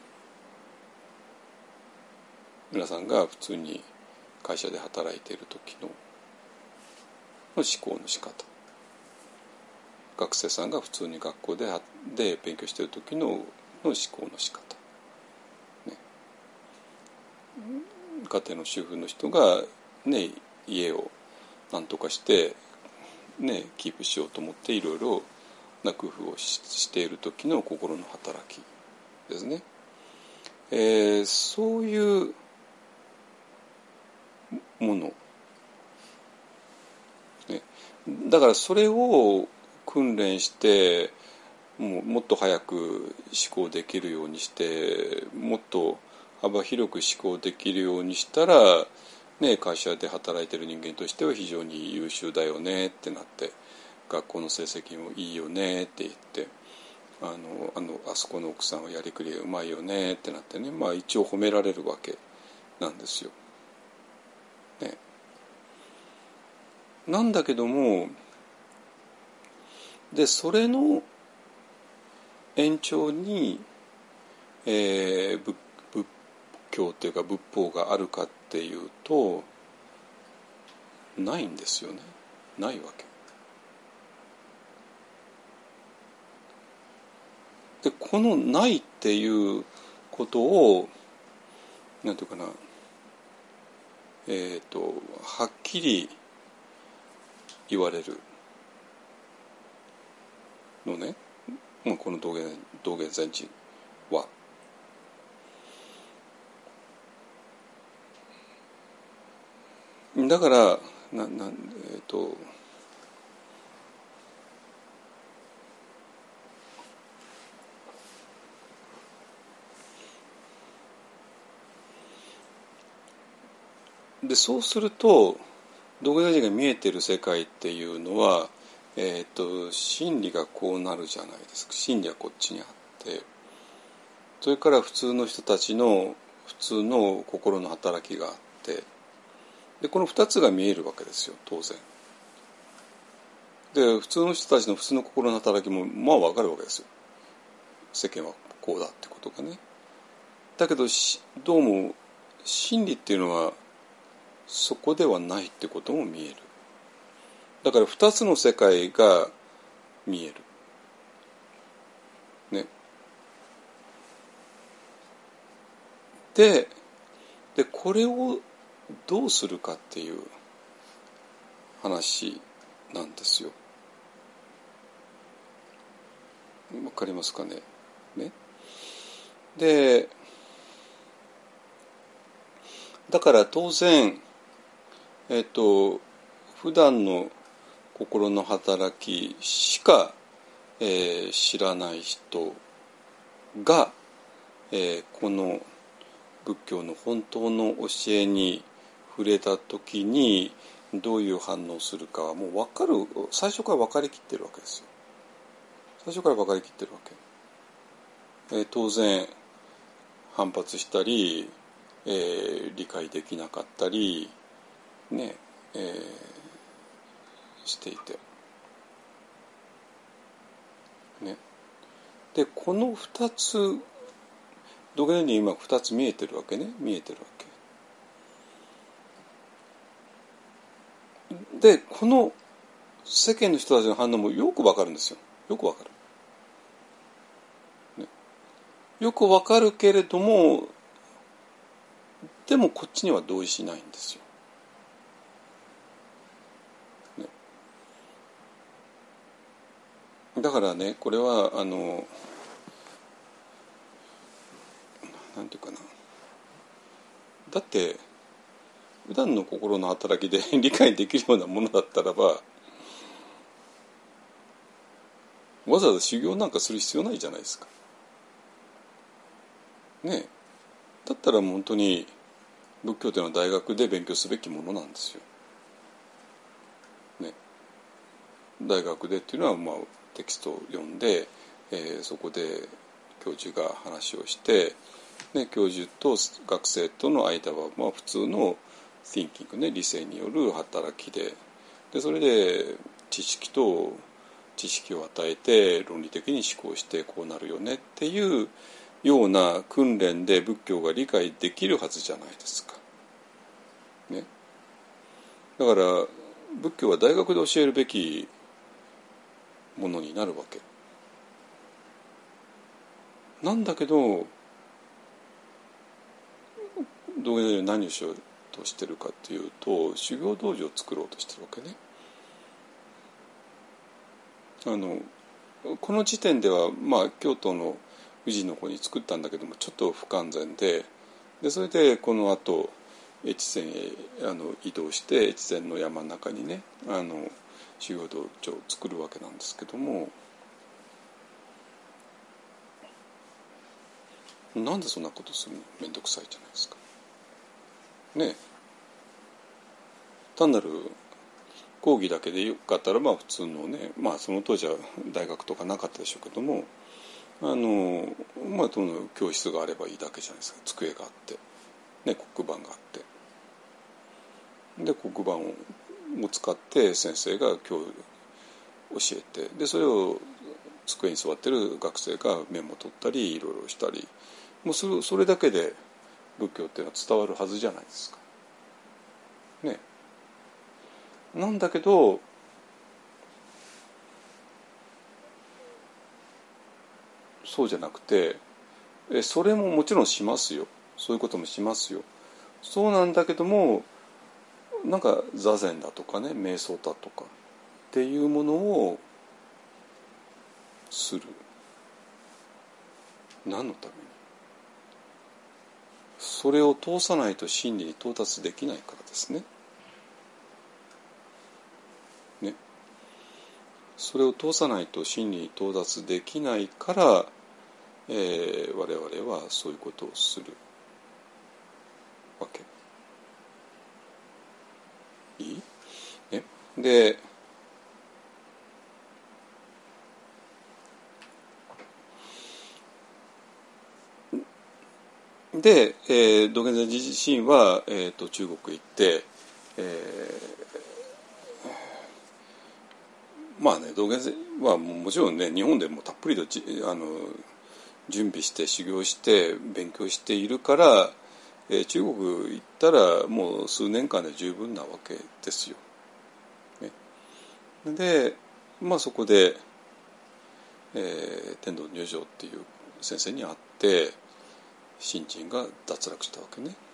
皆さんが普通に会社で働いている時の思考の仕方、学生さんが普通に学校で勉強している時の思考の仕方、ね、家庭の主婦の人が、ね、家を何とかして、ね、キープしようと思っていろいろな工夫をしている時の心の働きですね。そういうもの、ね、だからそれを訓練してもっと早く思考できるようにして、もっと幅広く思考できるようにしたら、ね、会社で働いている人間としては非常に優秀だよねってなって、学校の成績もいいよねって言って、あそこの奥さんはやりくりうまいよねってなってね、一応褒められるわけなんですよ。ね、なんだけども、でそれの延長に、仏教っていうか仏法があるかっていうとないんですよね。ないわけで、このないっていうことをなんていうかな、はっきり言われるのね、この道元禅師は。だからでそうすると道元禅師が見えている世界っていうのは、真理がこうなるじゃないですか。真理はこっちにあって、それから普通の人たちの普通の心の働きがあって、でこの2つが見えるわけですよ、当然。で普通の人たちの普通の心の働きも分かるわけですよ。世間はこうだってことがね。だけどどうも真理っていうのはそこではないってことも見える。だから2つの世界が見える。ね。でこれをどうするかっていう話なんですよ。わかりますかね。でだから当然普段の心の働きしか、知らない人が、この仏教の本当の教えに触れた時にどういう反応するかはもう分かる、最初から分かりきってるわけですよ。最初から分かりきってるわけ。当然反発したり、理解できなかったりね、していて、ね、でこの2つ道元に今2つ見えてるわけね、見えてるわけで、この世間の人たちの反応もよくわかるんですよ。よくわかる、ね、よくわかるけれども、でもこっちには同意しないんですよ。だからね、これはなんていうかな、だって普段の心の働きで理解できるようなものだったらば、わざわざ修行なんかする必要ないじゃないですか。 ね、だったら本当に仏教というのは大学で勉強すべきものなんですよ。ね、大学でっていうのは、まあ、テキストを読んで、そこで教授が話をして、ね、教授と学生との間は、まあ、普通の thinking ね、理性による働きで、それで知識を与えて論理的に思考してこうなるよねっていうような訓練で仏教が理解できるはずじゃないですか。ね、だから仏教は大学で教えるべきものになるわけなんだけど、道元で何をしようとしてるかっていうと、修行道場を作ろうとしてるわけね。この時点では、まあ、京都の宇治の方に作ったんだけどもちょっと不完全で、それでこのあと越前へ移動して越前の山の中にね修行道場を作るわけなんですけども、なんでそんなことするの？めんどくさいじゃないですか。ね、単なる講義だけでよかったら、まあ普通のね、まあその当時は大学とかなかったでしょうけども、まあその教室があればいいだけじゃないですか。机があって、ね、黒板があって、で黒板を使って先生が教えて、でそれを机に座ってる学生がメモ取ったりいろいろしたり、もうそれだけで仏教っていうのは伝わるはずじゃないですか。ね。なんだけどそうじゃなくて、それももちろんしますよ。そういうこともしますよ。そうなんだけども、なんか座禅だとかね、瞑想だとかっていうものをする。何のために？それを通さないと真理に到達できないからですね。ね。それを通さないと真理に到達できないから、我々はそういうことをするわけ。いい？ね。で、道元禅師自身は、中国へ行って、まあね、道元禅はもちろんね、日本でもたっぷりと準備して修行して勉強しているから、中国行ったらもう数年間で十分なわけですよ。ね、で、まあそこで、天童如常っていう先生に会って信心が脱落したわけね。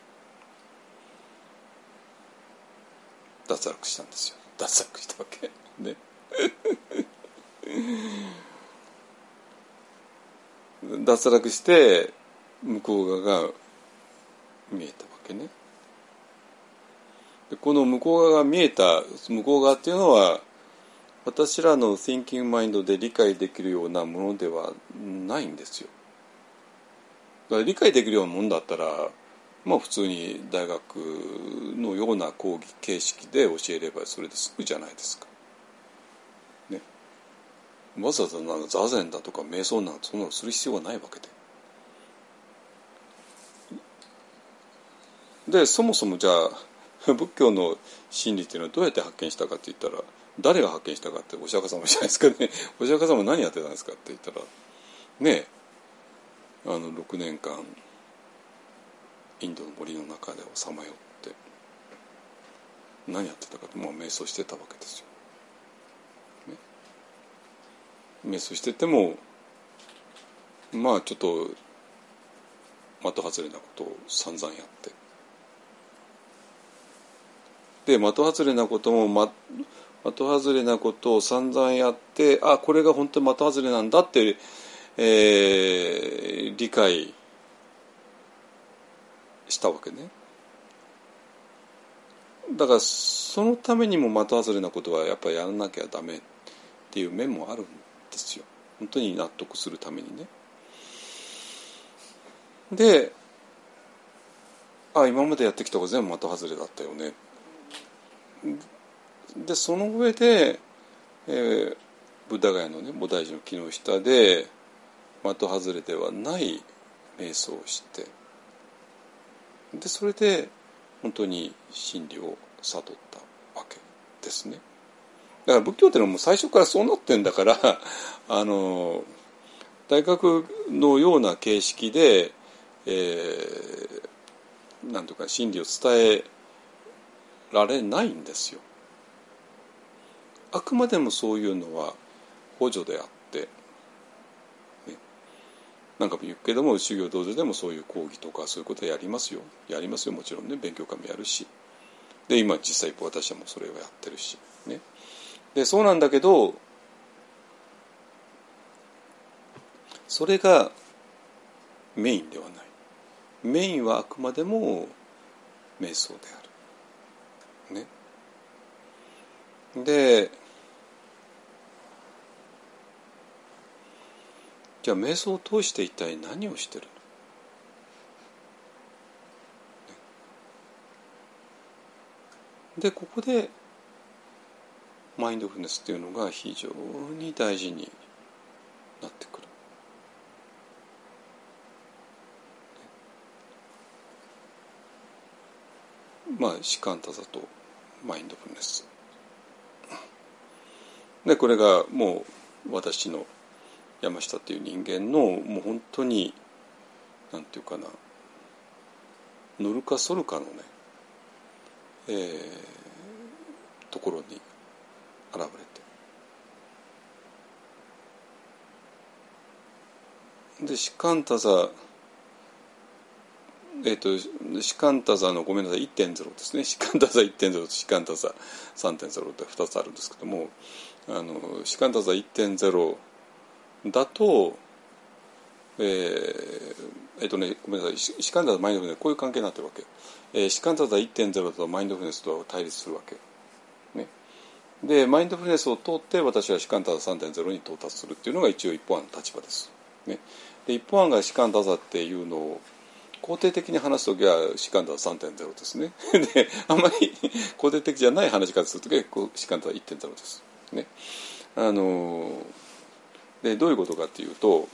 脱落したんですよ。脱落したわけね。脱落して向こう側が見えたわけね。でこの向こう側が見えた向こう側っていうのは私らの thinking mind で理解できるようなものではないんですよ。だから理解できるようなものだったら、まあ普通に大学のような講義形式で教えればそれですぐじゃないですか。ね。わざわざ座禅だとか瞑想なんてそんなのする必要がないわけで。で、そもそもじゃあ仏教の真理っていうのはどうやって発見したかって言ったら、誰が発見したかってお釈迦様じゃないですかね。お釈迦様何やってたんですかって言ったらね、6年間インドの森の中でさまよって何やってたかって、もう瞑想してたわけですよ、ね、瞑想しててもまあちょっと的外れなことを散々やって、で的外れなことも的外れなことを散々やって、あ、これが本当に的外れなんだって、理解したわけね。だからそのためにも的外れなことはやっぱりやらなきゃダメっていう面もあるんですよ。本当に納得するためにね。 で、今までやってきたこと全部的外れだったよね。でその上で、ブッダガヤのね菩提寺の木の下で的外れではない瞑想をして、でそれで本当に真理を悟ったわけですね。だから仏教っていうのはもう最初からそうなってんだから大学のような形式で、なんとか真理を伝えられないんですよ。あくまでもそういうのは補助であって、ね、なんかも言うけども修行道場でもそういう講義とかそういうことはやりますよもちろんね。勉強会もやるし、で今実際私はもうそれをやってるしね。でそうなんだけど、それがメインではない。メインはあくまでも瞑想であるね。でじゃあ瞑想を通して一体何をしてるの、でここでマインドフルネスっていうのが非常に大事になってくる。シカンタザとマインドフルネスで、これがもう私の山下っていう人間のもう本当になんていうかな、乗るか反るかのね、ところに現れて、でシカンタザシカンタザのごめんなさい 1.0 ですね。シカンタザ 1.0 とシカンタザ 3.0 って2つあるんですけども、シカンタザ 1.0 だとごめんなさい、シカンタザマインドフルネスこういう関係になってるわけ。シカンタザ 1.0 とマインドフルネスと対立するわけ、ね、でマインドフルネスを通って私はシカンタザ 3.0 に到達するっていうのが一応一方案の立場です、ね、で一方案がシカンタザっていうのを肯定的に話すときはシカンタザ 3.0 ですねであんまり肯定的じゃない話し方するときはシカンタザ 1.0 ですね。でどういうことかっていうと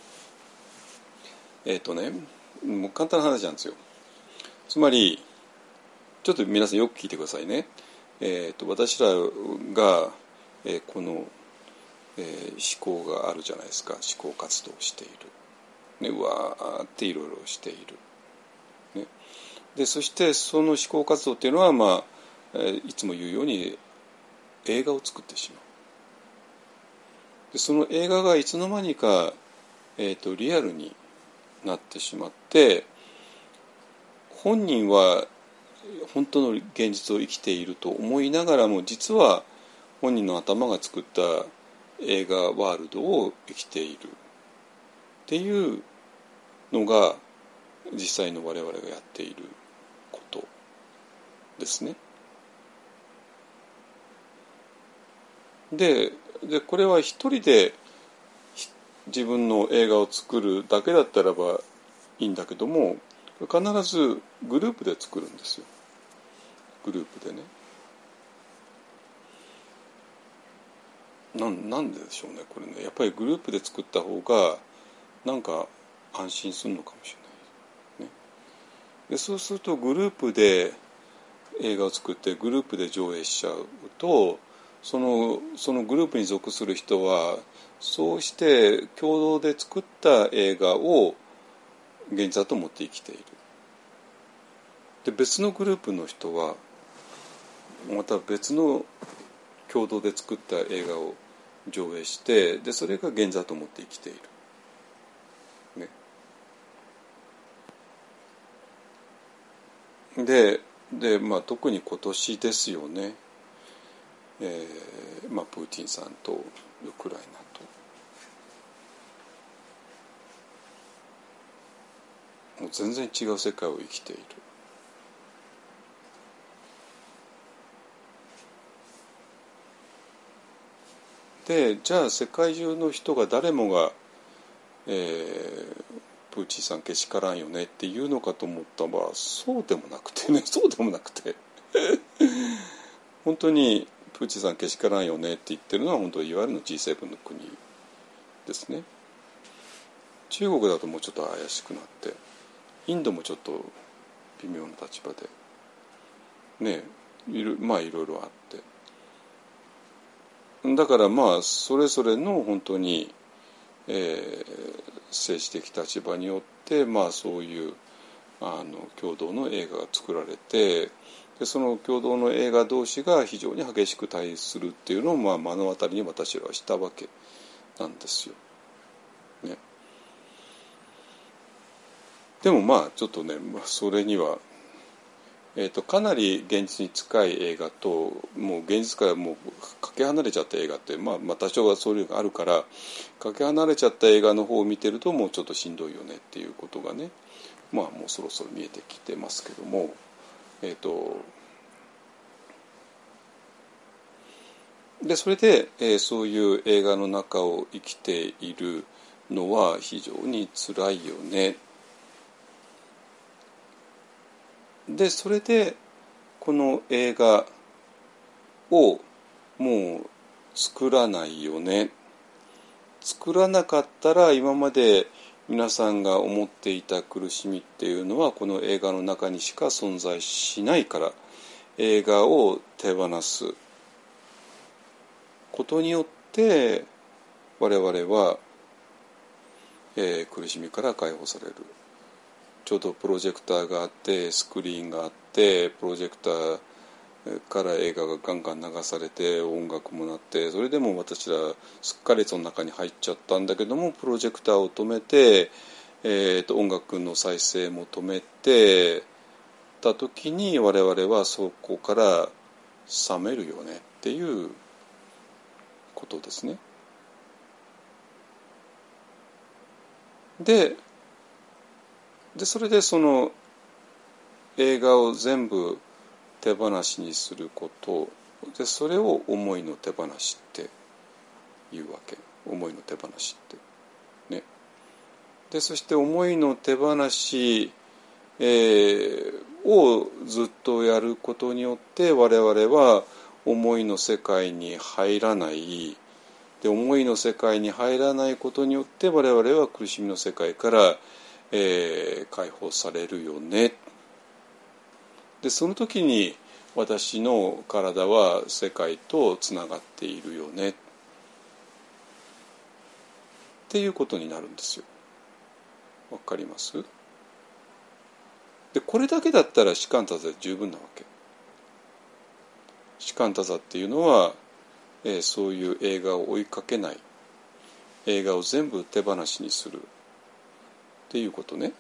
もう簡単な話なんですよ。つまりちょっと皆さんよく聞いてくださいね。私らが、この、思考があるじゃないですか。思考活動をしている、ね、うわーっていろいろしている、ね、でそしてその思考活動っていうのは、いつも言うように映画を作ってしまう。でその映画がいつの間にか、リアルになってしまって、本人は本当の現実を生きていると思いながらも実は本人の頭が作った映画ワールドを生きているっていうのが実際の我々がやっていることですね。でこれは一人で自分の映画を作るだけだったらばいいんだけども、必ずグループで作るんですよ。グループでね。なんででしょうねこれね。やっぱりグループで作った方がなんか安心するのかもしれない、ね、でそうするとグループで映画を作ってグループで上映しちゃうと、そのグループに属する人はそうして共同で作った映画を現実だと思って生きている。で別のグループの人はまた別の共同で作った映画を上映して、でそれが現実だと思って生きている、ね、で特に今年ですよね、プーチンさんとウクライナともう全然違う世界を生きている。でじゃあ世界中の人が誰もが、 プーチンさんけしからんよねっていうのかと思ったらそうでもなくてねそうでもなくて本当にプーチンさんけしからんよねって言ってるのは本当にいわゆるの G7 の国ですね。中国だともうちょっと怪しくなってインドもちょっと微妙な立場でねまあいろいろあってだからまあそれぞれの本当に、政治的立場によってまあそういう共同の映画が作られてでその共同の映画同士が非常に激しく対立するっていうのを、まあ、目の当たりに私らはしたわけなんですよ。ね、でもまあちょっとね、それには、かなり現実に近い映画ともう現実からもうかけ離れちゃった映画って、まあ多少はそういうのがあるからかけ離れちゃった映画の方を見てるともうちょっとしんどいよねっていうことがねまあもうそろそろ見えてきてますけどもでそれで、そういう映画の中を生きているのは非常に辛いよね。でそれでこの映画をもう作らないよね。作らなかったら今まで皆さんが思っていた苦しみっていうのはこの映画の中にしか存在しないから映画を手放すことによって我々は、苦しみから解放される。ちょうどプロジェクターがあってスクリーンがあってプロジェクターから映画がガンガン流されて音楽も鳴ってそれでも私らすっかりその中に入っちゃったんだけどもプロジェクターを止めて、音楽の再生も止めてた時に我々はそこから冷めるよねっていうことですね。でそれでその映画を全部手放しにすることでそれを思いの手放しっていうわけ。思いの手放しってね。でそして思いの手放し、をずっとやることによって我々は思いの世界に入らないで思いの世界に入らないことによって我々は苦しみの世界から、解放されるよね。でその時に私の体は世界とつながっているよねっていうことになるんですよ。わかります？でこれだけだったら士官多座で十分なわけ。士官多座っていうのは、そういう映画を追いかけない映画を全部手放しにするっていうことね。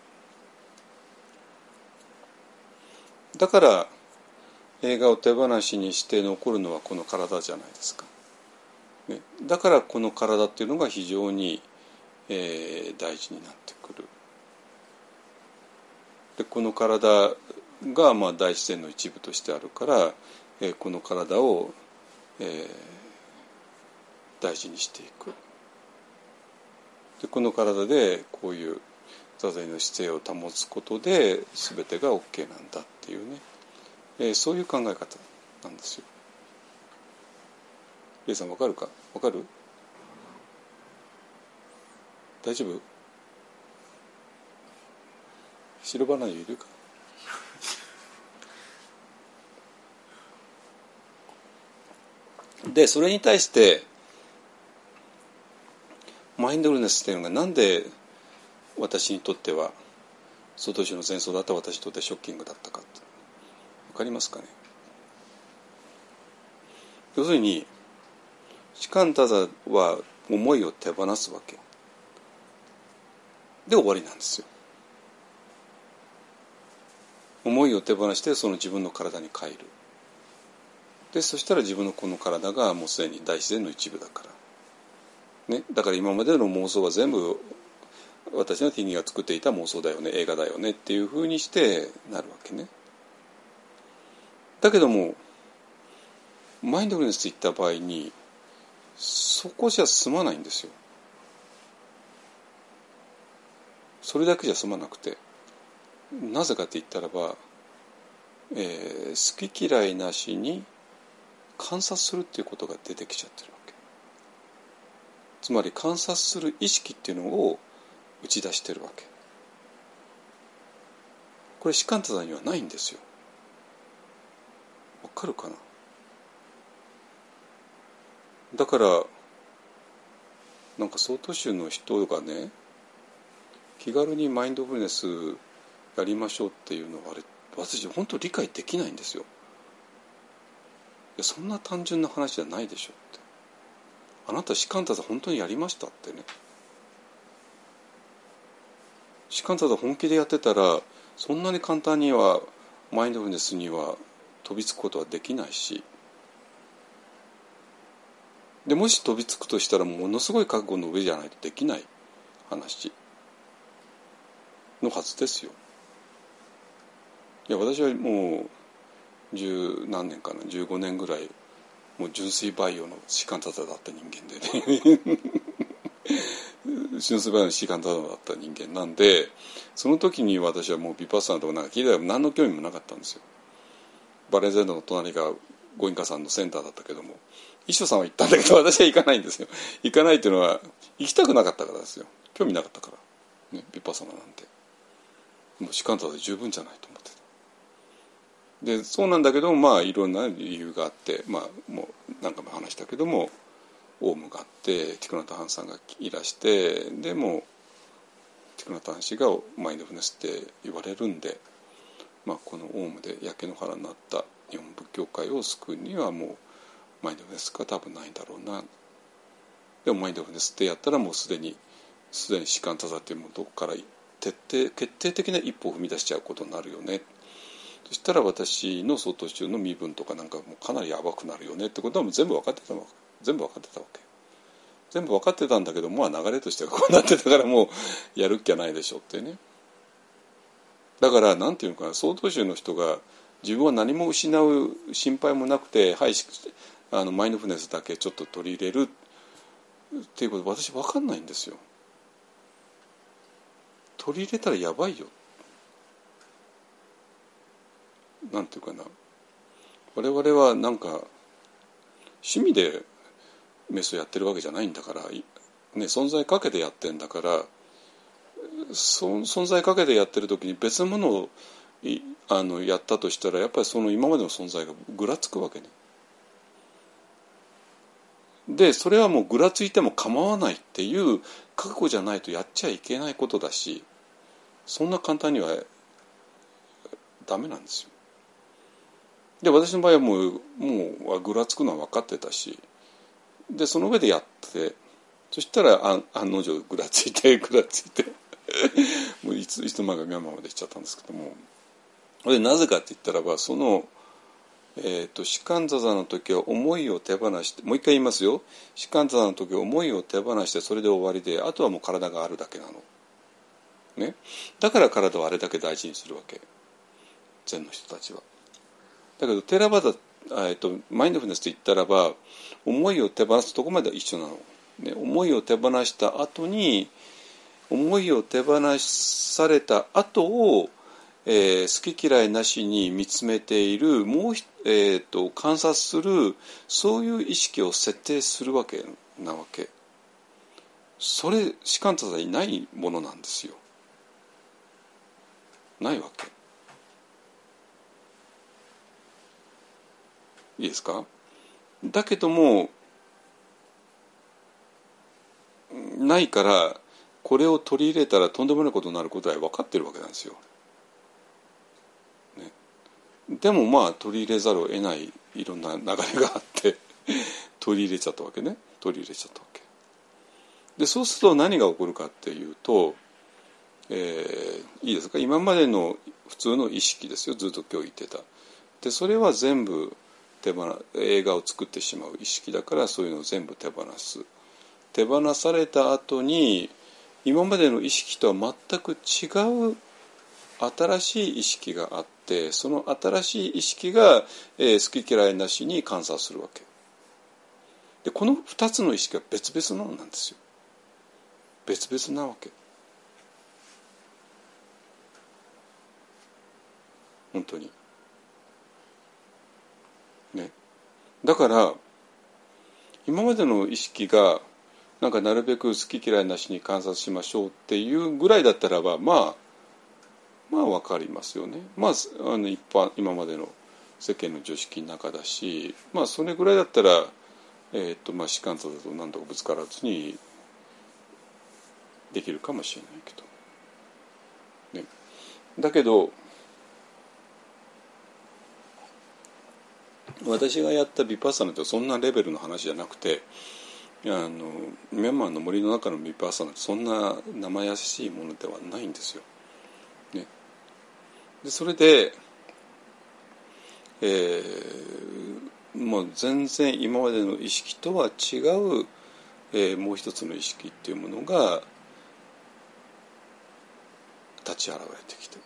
だから映画を手放しにして残るのはこの体じゃないですか、ね、だからこの体っていうのが非常に、大事になってくる。でこの体がまあ大自然の一部としてあるから、この体を、大事にしていく。でこの体でこういう座禅の姿勢を保つことで全てが OK なんだっていうね、そういう考え方なんですよ。レイさん分かるか？分かる？大丈夫？白バナいるか？でそれに対してマインドフルネスっていうのがなんで私にとっては外州の戦争だった私にとってショッキングだったかって分かりますかね。要するに士官多座は思いを手放すわけで終わりなんですよ。思いを手放してその自分の体に帰る。でそしたら自分のこの体がもうすでに大自然の一部だから、ね、だから今までの妄想は全部私のティニーが作っていた妄想だよね映画だよねっていうふうにしてなるわけね。だけどもマインドフルネスといった場合にそこじゃ済まないんですよ。 それだけじゃ済まなくて、なぜかって言ったらば、好き嫌いなしに観察するっていうことが出てきちゃってるわけ。つまり観察する意識っていうのを打ち出してるわけ。これシカンタザにはないんですよ。わかるかな。だからなんか曹洞宗の人がね、気軽にマインドフルネスやりましょうっていうのは、あれ私本当理解できないんですよ。いやそんな単純な話じゃないでしょって。あなたシカンタザ本当にやりましたってね。シカンタザ本気でやってたらそんなに簡単にはマインドフルネスには飛びつくことはできないし、でもし飛びつくとしたらものすごい覚悟の上じゃないとできない話のはずですよ。いや私はもう十何年かな、15年ぐらいもう純粋培養のシカンタザだった人間でね純粋培養のシカンタザだった人間なんで、その時に私はもうビパッサナとかなんか聞いたら何の興味もなかったんですよ。バレンゼンドの隣がゴインカさんのセンターだったけども、一緒さんは行ったんだけど私は行かないんですよ。行かないっていうのは行きたくなかったからですよ。興味なかったから、ね、ビパッサナなんてもうシカンタザで十分じゃないと思ってた。でそうなんだけども、まあいろんな理由があって、まあもう何回も話したけども、オウムがあってティクナタハンさんがいらして、でもティクナタハン氏がマインドフルネスって言われるんで、まあ、このオウムで焼け野原になった日本仏教界を救うにはもうマインドフルネスが多分ないんだろうな。でもマインドフルネスってやったらもうすでにシカンタザっていうものから決定的な一歩を踏み出しちゃうことになるよね。そしたら私の曹洞宗の身分とかなんかもうかなりやばくなるよねってことはもう全部分かってたわけ。全部分かってたんだけど、まあ流れとしてはこうなってたからもうやるっきゃないでしょってね。だからなんていうのかな、曹洞宗の人が自分は何も失う心配もなくて、はい、マインドフルネスだけちょっと取り入れるっていうこと私分かんないんですよ。取り入れたらやばいよ。なんていうかな、我々はなんか趣味でメスをやってるわけじゃないんだから、ね、存在かけてやってんだから、存在かけてやってる時に別のものをやったとしたら、やっぱりその今までの存在がぐらつくわけね。でそれはもうぐらついても構わないっていう覚悟じゃないとやっちゃいけないことだし、そんな簡単にはダメなんですよ。で私の場合はもうぐらつくのは分かってたし、でその上でやって、そしたら案の定ぐらついてもういつの間にかミャンマーまで行っちゃったんですけども、でなぜかって言ったらば、そのシカンザザの時は思いを手放して、もう一回言いますよ。シカンザザの時は思いを手放してそれで終わりで、あとはもう体があるだけなの、ね、だから体をあれだけ大事にするわけ、禅の人たちは。だけどテラバダ、マインドフルネスと言ったらば、思いを手放すとこまでは一緒なの、ね、思いを手放した後に、思いを手放された後を好き嫌いなしに見つめている、もう観察する、そういう意識を設定するわけなわけ。それシカンタザにないものなんですよ。ないわけ。いいですか。だけどもないから、これを取り入れたらとんでもないことになることは分かってるわけなんですよ。でもまあ取り入れざるを得ないいろんな流れがあって取り入れちゃったわけね。でそうすると何が起こるかっていうと、いいですか、今までの普通の意識ですよ、ずっと今日言ってた。でそれは全部映画を作ってしまう意識だから、そういうのを全部手放す。手放された後に今までの意識とは全く違う新しい意識があって、その新しい意識が、好き嫌いなしに観察するわけで、この2つの意識は別々のなんですよ。別々なわけ。 本当にね。だから今までの意識がなんかなるべく好き嫌いなしに観察しましょうっていうぐらいだったらばまあ分かりますよね。まあ今までの世間の常識の中だし、まあそれぐらいだったら士観察だと何とかぶつからずにできるかもしれないけど、ね、だけど私がやったヴィパッサナってそんなレベルの話じゃなくて、ミャンマーの森の中のヴィパッサナってそんな生優しいものではないんですよ。ね、でそれで、もう全然今までの意識とは違う、もう一つの意識っていうものが立ち現れてきて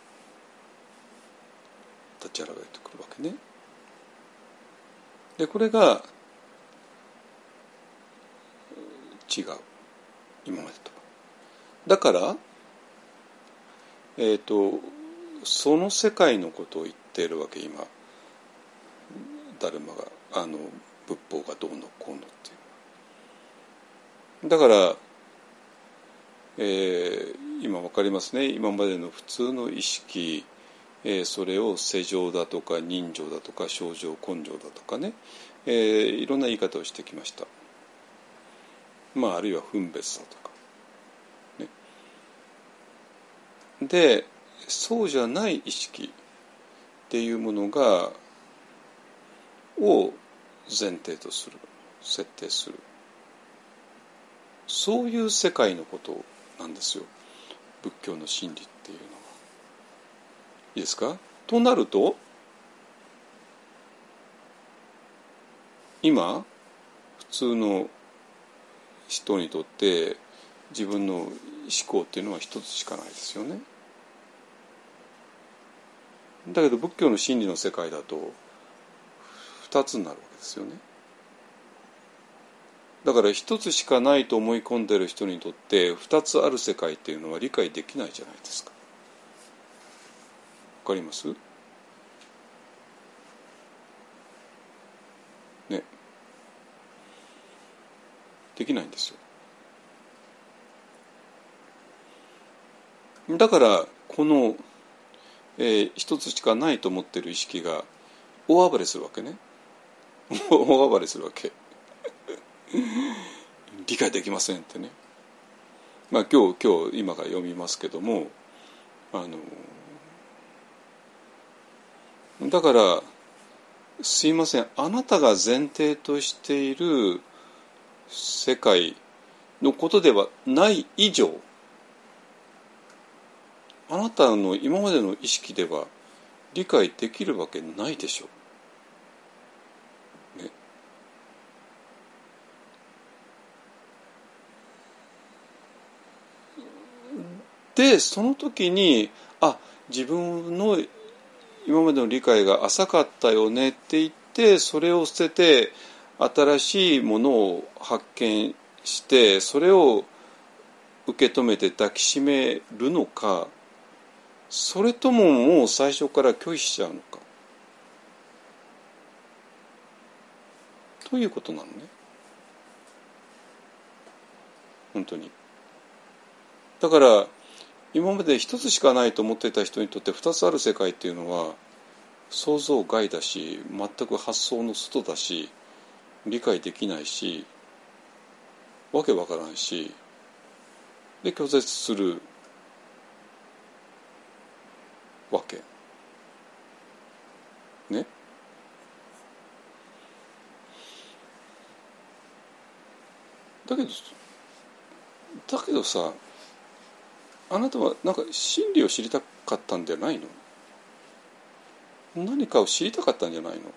くるわけね。でこれが違う今までとは。だからその世界のことを言っているわけ今ダルマが仏法がどうのこうのっていう。だから、今わかりますね。今までの普通の意識、それを世情だとか人情だとか正情根性だとかね、いろんな言い方をしてきました。あるいは分別だとか、ね、でそうじゃない意識っていうものを前提とする、設定する、そういう世界のことなんですよ、仏教の真理っていうのは。いいですか？となると今普通の人にとって自分の思考っていうのは一つしかないですよね。だけど仏教の真理の世界だと二つになるわけですよね。だから一つしかないと思い込んでいる人にとって二つある世界っていうのは理解できないじゃないですか。わかります？ね。できないんですよ。だからこの、一つしかないと思っている意識が大暴れするわけね。大暴れするわけ。理解できませんってね。今日今から読みますけども、だからすいません、あなたが前提としている世界のことではない以上、あなたの今までの意識では理解できるわけないでしょう、ね、でその時に自分の今までの理解が浅かったよねって言ってそれを捨てて新しいものを発見してそれを受け止めて抱きしめるのか、それとももう最初から拒否しちゃうのかということなのね。本当に。だから今まで一つしかないと思っていた人にとって二つある世界っていうのは想像外だし、全く発想の外だし、理解できないし、わけわからないし、で拒絶するわけね。だけどさ、あなたはなんか真理を知りたかったんじゃないの？何かを知りたかったんじゃないの？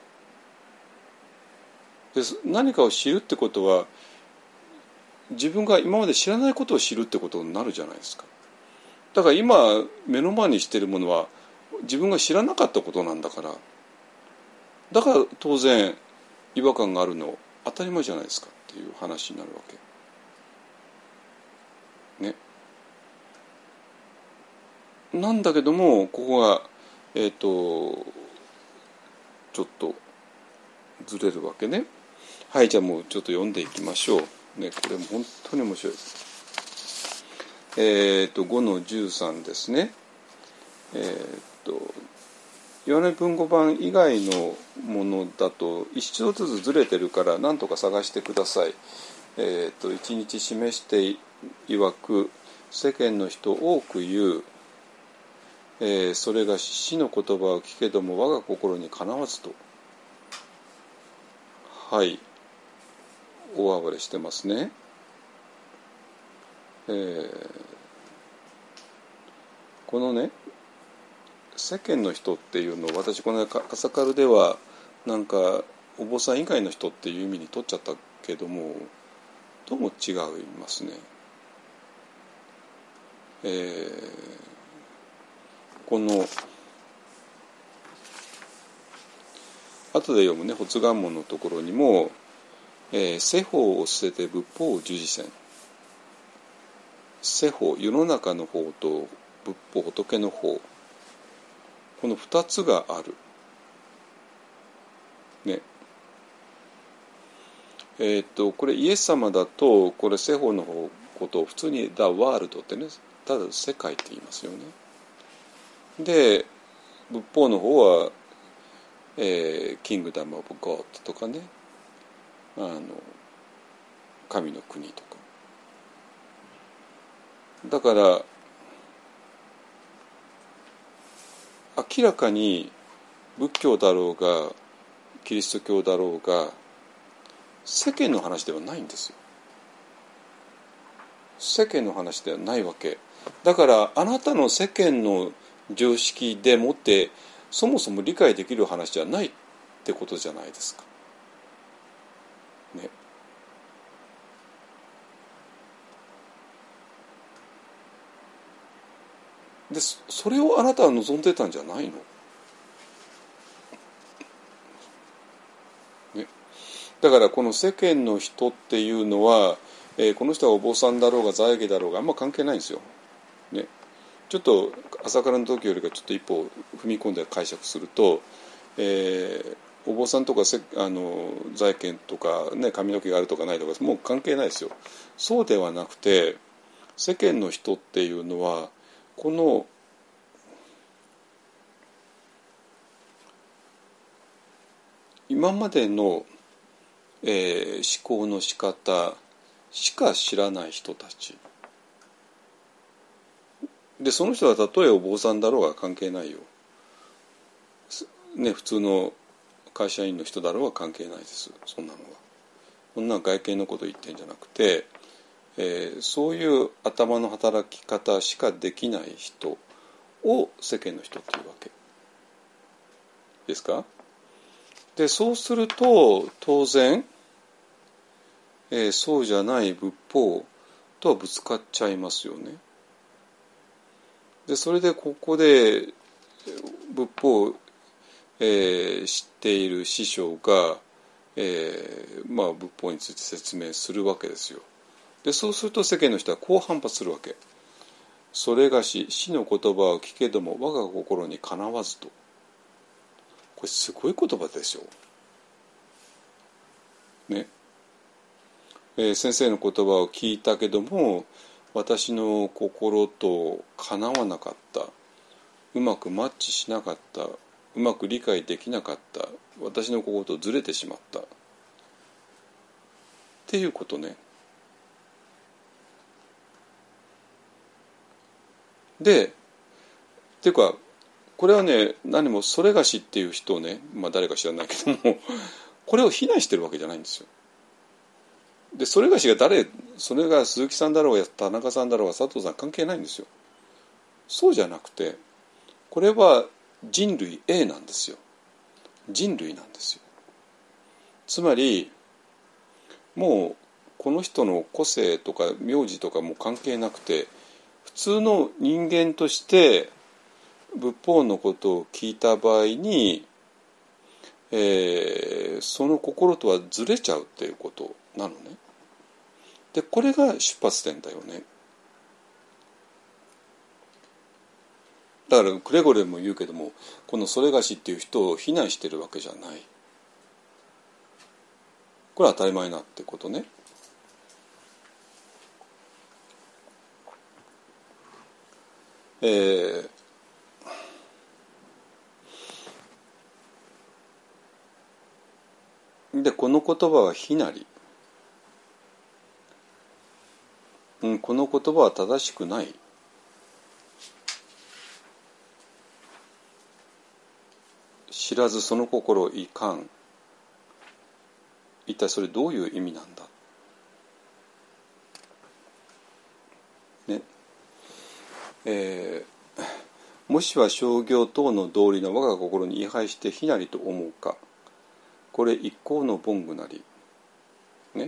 で何かを知るってことは自分が今まで知らないことを知るってことになるじゃないですか。だから今目の前にしているものは自分が知らなかったことなんだから、だから当然違和感があるの当たり前じゃないですかっていう話になるわけね。なんだけどもここがちょっとずれるわけね。はい、じゃあもうちょっと読んでいきましょう。ね、これも本当に面白い。5の13ですね。岩波文語版以外のものだと一度ずつずれてるから何とか探してください。一日示して曰く世間の人多く言う、それが死の言葉を聞けども我が心にかなわずと。はい、大暴れしてますね。このね世間の人っていうのを私この朝カルではなんかお坊さん以外の人っていう意味に取っちゃったけどもどうも違いますね。この後で読むね発願文のところにも、世法を捨てて仏法を従事せん。世法、世の中の法と仏法、仏の法、この2つがある。ね。これイエス様だとこれ世法のことを普通に The World ってね、ただ世界って言いますよね。で仏法の方は、Kingdom of God とかね、神の国とか。だから明らかに仏教だろうがキリスト教だろうが世間の話ではないんですよ。世間の話ではないわけだから、あなたの世間の常識でもってそもそも理解できる話じゃないってことじゃないですかね。でそれをあなたは望んでたんじゃないの、ね、だからこの世間の人っていうのは、この人はお坊さんだろうが在家だろうがあんま関係ないんですよ、ね、ちょっと朝からの時よりかちょっと一歩踏み込んで解釈すると、お坊さんとか在家とか、ね、髪の毛があるとかないとかもう関係ないですよ。そうではなくて世間の人っていうのはこの今までの、思考の仕方しか知らない人たちで、その人はたとえお坊さんだろうが関係ないよ、ね、普通の会社員の人だろうが関係ないです。そんなのはそんな外見のこと言ってんじゃなくて、そういう頭の働き方しかできない人を世間の人っていうわけですか。でそうすると当然、そうじゃない仏法とはぶつかっちゃいますよね。でそれでここで仏法を、知っている師匠が、仏法について説明するわけですよ。でそうすると世間の人はこう反発するわけ。それがし死の言葉を聞けども我が心にかなわずと。これすごい言葉でしょうね。先生の言葉を聞いたけども私の心とかなわなかった、うまくマッチしなかった、うまく理解できなかった、私の心とずれてしまったっていうことね。でっていうかこれはね、何もそれがしっていう人をね、誰か知らないけどもこれを非難してるわけじゃないんですよ。でそれがしが誰、それが鈴木さんだろうが田中さんだろうが佐藤さん関係ないんですよ。そうじゃなくてこれは人類 A なんですよ。人類なんですよ。つまりもうこの人の個性とか名字とかも関係なくて普通の人間として仏法のことを聞いた場合に、その心とはずれちゃうっていうことなのね。でこれが出発点だよね。 だからくれぐれも言うけども、このそれがしっていう人を非難してるわけじゃない。これは当たり前なってことね。でこの言葉は非なり、この言葉は正しくない、知らずその心いかん、一体それどういう意味なんだね。もしは商業等の道理の我が心に違背して非なりと思うか、これ一向の凡具なりね。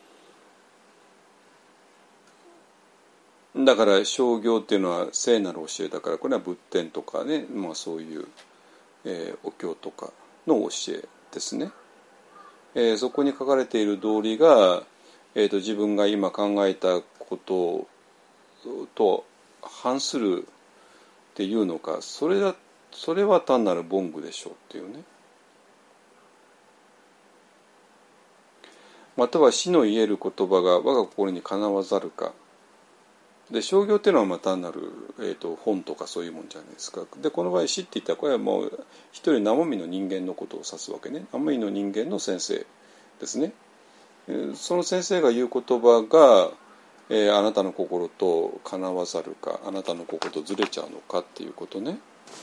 だから商業っていうのは聖なる教えだから、これは仏典とかね、そういう、お経とかの教えですね。そこに書かれている道理が、自分が今考えたことと反するっていうのか、それは単なる凡具でしょうっていうね。または死の言える言葉が我が心にかなわざるか。で商業っていうのは単なる、本とかそういうもんじゃないですか。でこの場合死って言ったらこれはもう一人生身の人間のことを指すわけね。生身の人間の先生ですね。その先生が言う言葉が、あなたの心とかなわざるか、あなたの心とずれちゃうのかっていうことね。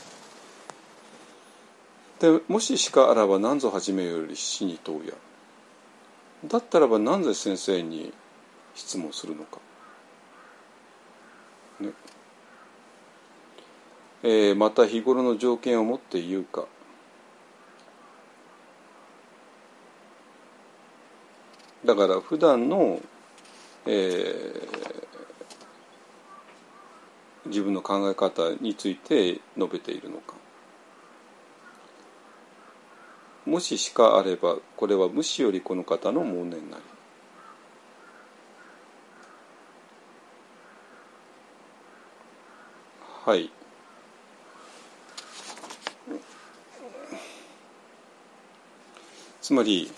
でもししかあらば何ぞ始めより死に問うや。だったらばなぜ先生に質問するのか、ね。また日頃の条件をもって言うか。だから普段の、自分の考え方について述べているのか。もししかあればこれは無視よりこの方の妄念なり。はい。つまり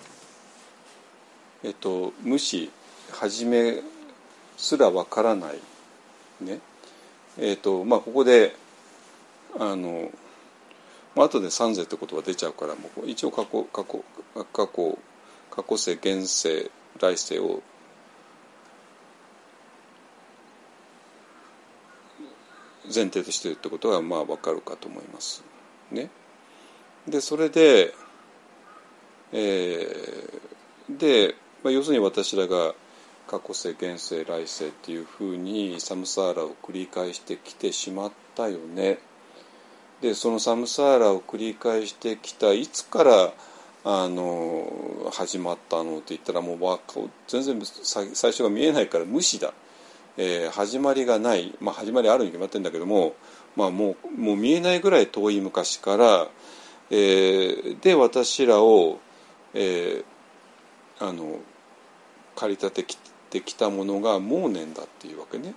無視始めすらわからないね。ここで後で三世って言葉出ちゃうから、もう一応過去世現世来世を前提としているってことは分かるかと思いますね。でそれで、要するに私らが過去世現世来世っていうふうにサムサーラを繰り返してきてしまったよね。でそのサムサーラを繰り返してきたいつから始まったのって言ったらもう全然最初が見えないから無視だ、始まりがない、始まりあるに決まってるんだけども、もう見えないぐらい遠い昔から、で私らを、駆り立ててきたものが妄念だっていうわけね。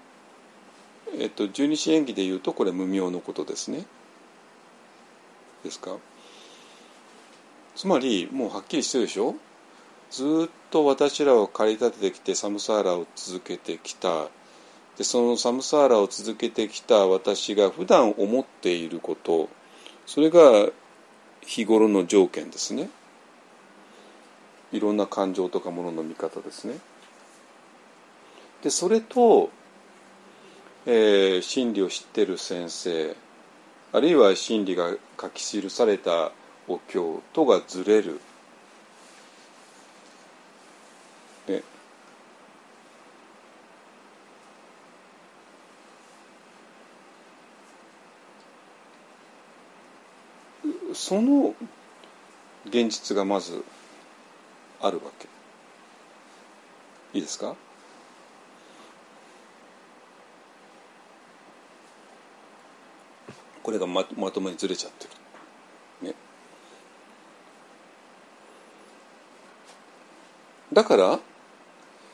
十二支縁起でいうとこれ無明のことですね。ですか。つまりもうはっきりしてるでしょ。ずっと私らを駆り立ててきてサムサーラを続けてきた。でそのサムサーラを続けてきた私が普段思っていること、それが日頃の条件ですね。いろんな感情とかものの見方ですね。でそれと、真理を知っている先生、あるいは真理が書き記されたお経とがずれる、ね、その現実がまずあるわけ。いいですか。これが まともにずれちゃってる、ね、だから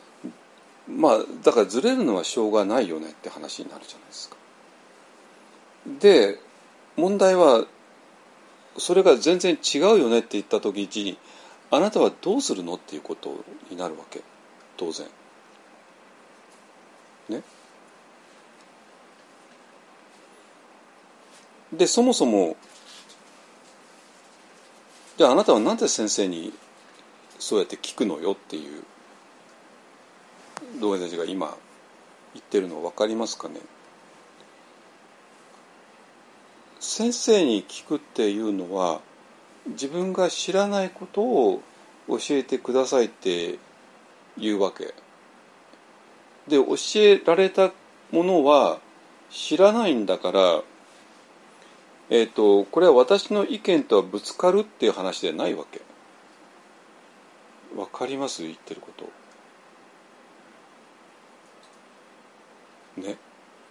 だからずれるのはしょうがないよねって話になるじゃないですか。 で問題はそれが全然違うよねって言った時にあなたはどうするのっていうことになるわけ、当然ね。でそもそもじゃああなたはなぜ先生にそうやって聞くのよっていう道元たちが今言ってるの分かりますかね。先生に聞くっていうのは自分が知らないことを教えてくださいっていうわけで、教えられたものは知らないんだから、これは私の意見とはぶつかるっていう話ではないわけ。わかります言ってることね。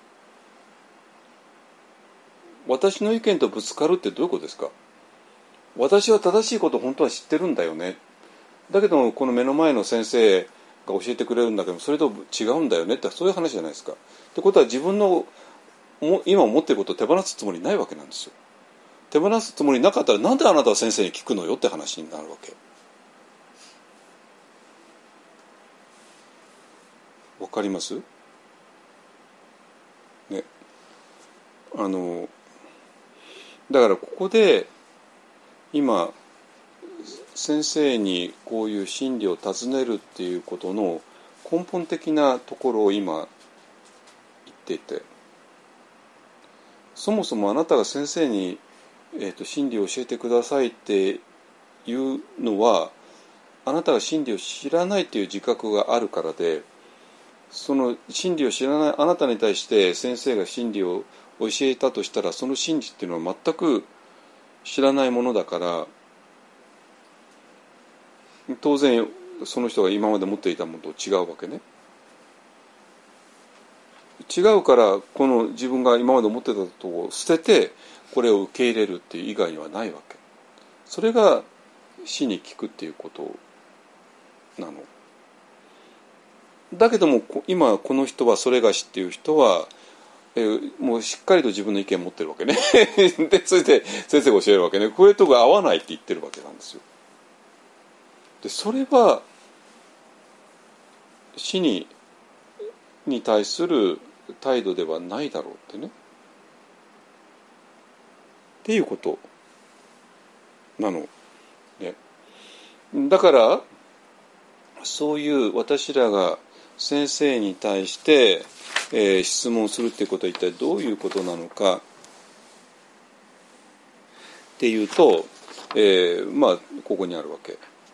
私の意見とぶつかるってどういうことですか。私は正しいことを本当は知ってるんだよね。だけどこの目の前の先生が教えてくれるんだけどそれと違うんだよねってそういう話じゃないですか。ってことは自分の今思っていることを手放すつもりないわけなんですよ。手放すつもりなかったらなんであなたは先生に聞くのよって話になるわけ。わかりますね。だからここで今先生にこういう真理を尋ねるっていうことの根本的なところを今言っていて、そもそもあなたが先生に、真理を教えてくださいっていうのはあなたが真理を知らないという自覚があるからで、その真理を知らないあなたに対して先生が真理を教えたとしたらその真理っていうのは全く知らないものだから当然その人が今まで持っていたものと違うわけね。違うからこの自分が今まで持ってたことを捨ててこれを受け入れるっていう以外にはないわけ。それが死に聞くっていうことなの。だけども今この人はそれがしっていう人は、もうしっかりと自分の意見を持ってるわけねでそれで先生が教えるわけね。これとが合わないって言ってるわけなんですよ。でそれは死に対する態度ではないだろうってねっていうことなの、ね、だからそういう私らが先生に対して、質問するっていうことは一体どういうことなのかっていうと、まあここにあるわけ、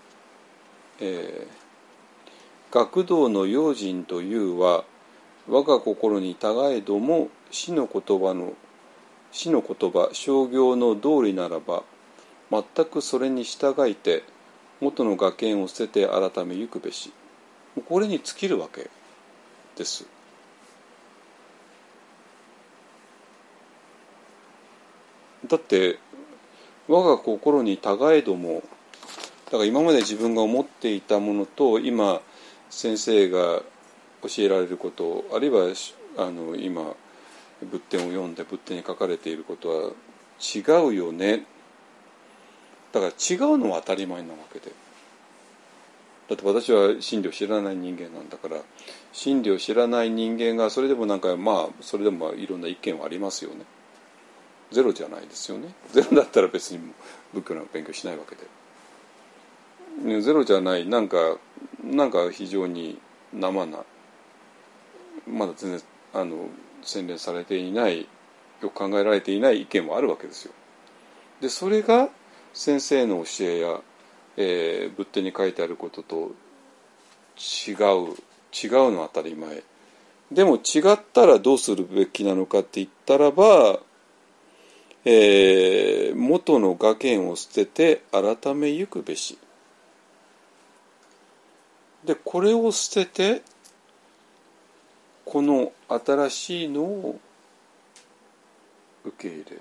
学童の用心というは我が心に違えども死の言葉商業の道理ならば全くそれに従いて元の我見を捨てて改めゆくべし。これに尽きるわけです。だって我が心に違えどもだから今まで自分が思っていたものと今先生が教えられることあるいは今仏典を読んで仏典に書かれていることは違うよね。だから違うのは当たり前なわけで、だって私は真理を知らない人間なんだから真理を知らない人間がそれでもなんかまあそれでもいろんな意見はありますよね。ゼロじゃないですよね。ゼロだったら別に仏教の勉強しないわけで、ゼロじゃないなんか非常に生なまだ全然洗練されていないよく考えられていない意見もあるわけですよ。でそれが先生の教えや、仏典に書いてあることと違うのは当たり前でも違ったらどうするべきなのかって言ったらば、元の我見を捨てて改めゆくべしでこれを捨ててこの新しいのを受け入れる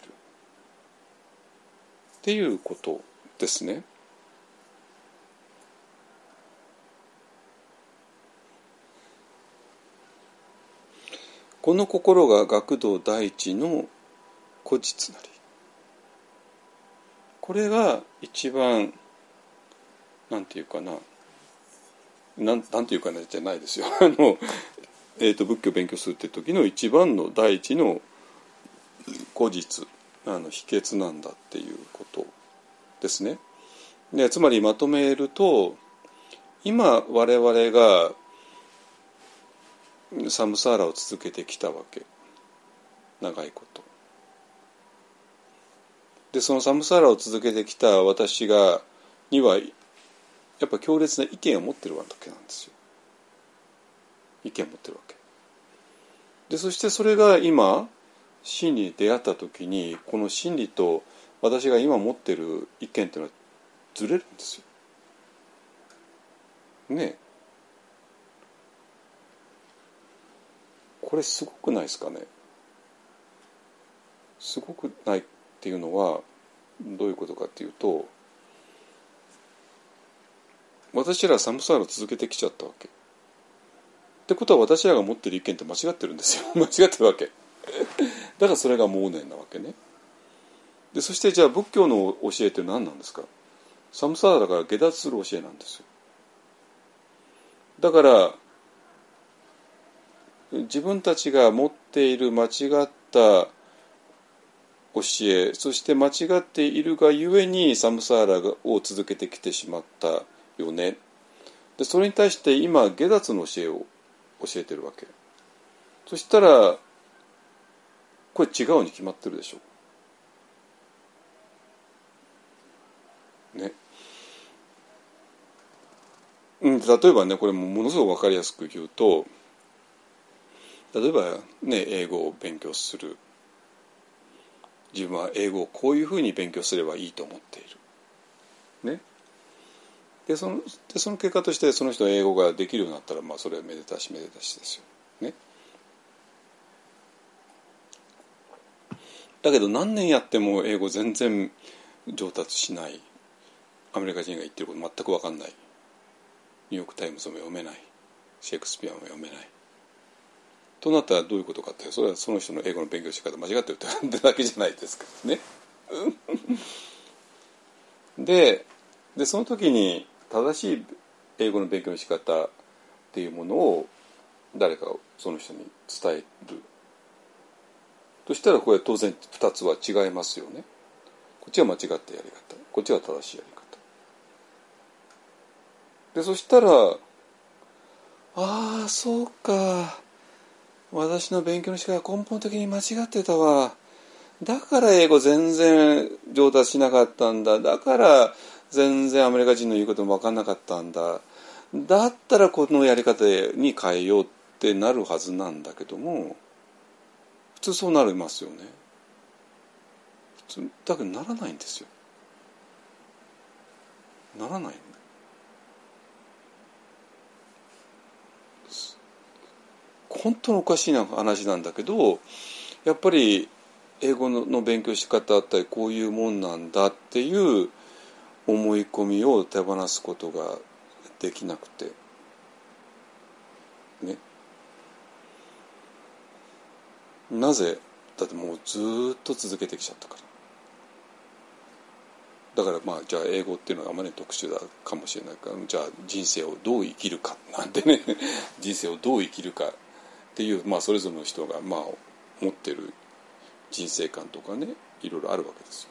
っていうことですね。この心が学道第一の古実なり。これが一番なんていうかな、なんていうかなじゃないですよ仏教を勉強するって時の一番の第一の古実秘訣なんだっていうことですね。でつまりまとめると、今我々がサムサーラを続けてきたわけ、長いこと。でそのサムサーラを続けてきた私にはやっぱ強烈な意見を持ってるわけなんですよ。意見を持ってるわけで、そしてそれが今真理に出会った時に、この真理と私が今持ってる意見っていうのはずれるんですよね。これすごくないですかね。すごくないっていうのはどういうことかっていうと、私らサムサーラを続けてきちゃったわけってことは、私らが持ってる意見って間違ってるんですよ間違ってるわけだからそれが妄念なわけね。でそしてじゃあ仏教の教えって何なんですか。サムサーラだから下脱する教えなんですよ。だから自分たちが持っている間違った教え、そして間違っているがゆえにサムサーラを続けてきてしまったよね。でそれに対して今下脱の教えを教えてるわけ。そしたらこれ違うに決まってるでしょね。例えばね、これものすごく分かりやすく言うと、例えばね、英語を勉強する。自分は英語をこういうふうに勉強すればいいと思っている。ね。でその結果としてその人が英語ができるようになったら、それはめでたしめでたしですよ。ね。だけど何年やっても英語全然上達しない。アメリカ人が言ってること全く分かんない。ニューヨークタイムズも読めない。シェイクスピアも読めない。となったらどういうことかって、それはその人の英語の勉強し方間違ってるってだけじゃないですかねでその時に正しい英語の勉強の仕方っていうものを誰かその人に伝えるとしたら、これ当然2つは違いますよね。こっちは間違ったやり方、こっちは正しいやり方で、そしたらそうか、私の勉強の仕方は根本的に間違ってたわ。だから英語全然上達しなかったんだ。だから全然アメリカ人の言うことも分かんなかったんだ。だったらこのやり方に変えようってなるはずなんだけども、普通そうなりますよね。普通だけどならないんですよ。ならない。本当におかしいな話なんだけど、やっぱり英語の勉強し方あったり、こういうもんなんだっていう思い込みを手放すことができなくてね。なぜ？だってもうずっと続けてきちゃったから。だからじゃあ英語っていうのはあまりに特殊だかもしれないから、じゃあ人生をどう生きるかなんてね人生をどう生きるかっていう、それぞれの人が持ってる人生観とかね、いろいろあるわけですよ。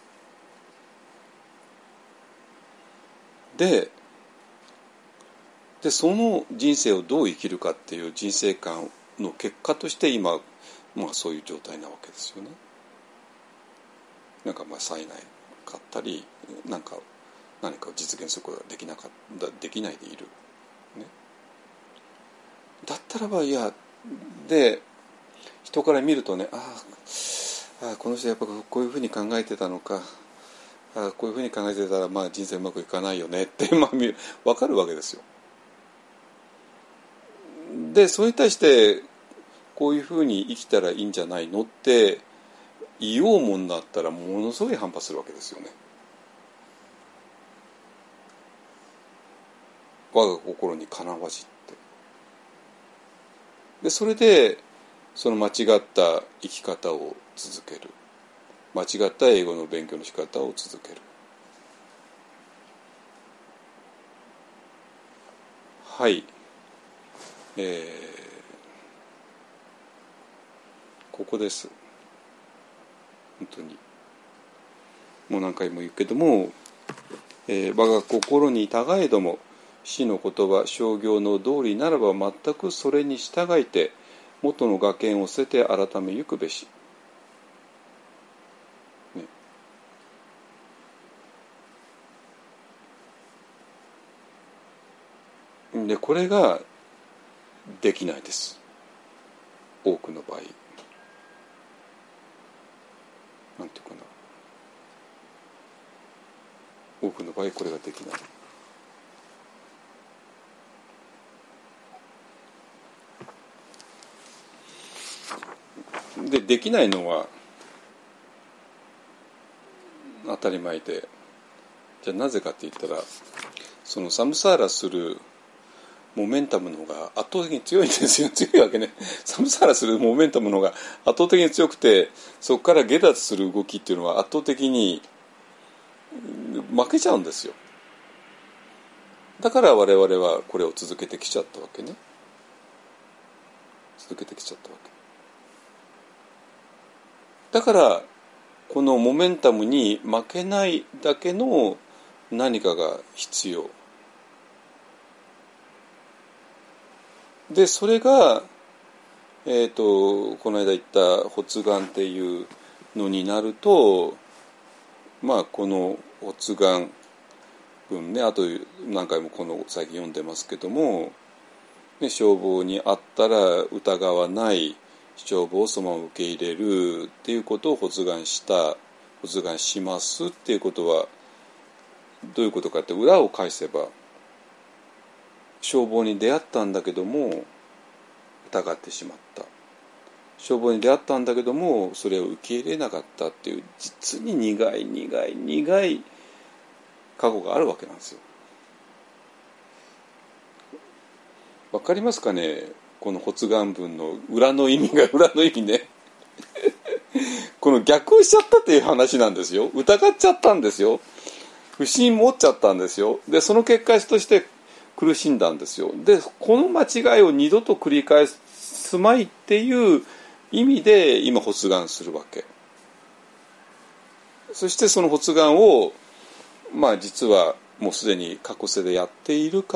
でその人生をどう生きるかっていう人生観の結果として今、そういう状態なわけですよね。なんか冴えないかったり、何かを実現することができないでいる、ね、だったらばで人から見るとね、この人やっぱこういうふうに考えてたのか、こういうふうに考えてたら人生うまくいかないよねって分かるわけですよ。でそれに対してこういうふうに生きたらいいんじゃないのって言おうもんだったらものすごい反発するわけですよね。我が心にかなわじって。でそれでその間違った生き方を続ける。 間違った英語の勉強の仕方を続ける。はい、ここです。本当にもう何回も言うけども、我が心にたがえども死の言葉商業の道理ならば全くそれに従いて元の我見を捨てて改めゆくべし、ね、でこれができないです、多くの場合。なんていうかな、多くの場合これができない。できないのは当たり前で、じゃあなぜかって言ったら、そのサムサーラするモメンタムの方が圧倒的に強いんですよ。強いわけね。サムサーラするモメンタムの方が圧倒的に強くて、そこから下脱する動きっていうのは圧倒的に負けちゃうんですよ。だから我々はこれを続けてきちゃったわけね。続けてきちゃったわけ。だからこのモメンタムに負けないだけの何かが必要で、それが、この間言った発願っていうのになると、まあこの発願文ね、あと何回もこの最近読んでますけども、ね、消防にあったら疑わない消防をそのまま受け入れるっていうことを発願しますっていうことはどういうことかって、裏を返せば消防に出会ったんだけども疑ってしまった、消防に出会ったんだけどもそれを受け入れなかったっていう、実に苦い過去があるわけなんですよ。わかりますかね、この発願文の裏の意味ねこの逆をしちゃったっていう話なんですよ。疑っちゃったんですよ。不信持っちゃったんですよ。でその結果として苦しんだんですよ。でこの間違いを二度と繰り返すまいっていう意味で今発願するわけ。そしてその発願をまあ実はもうすでに過去世でやっているから、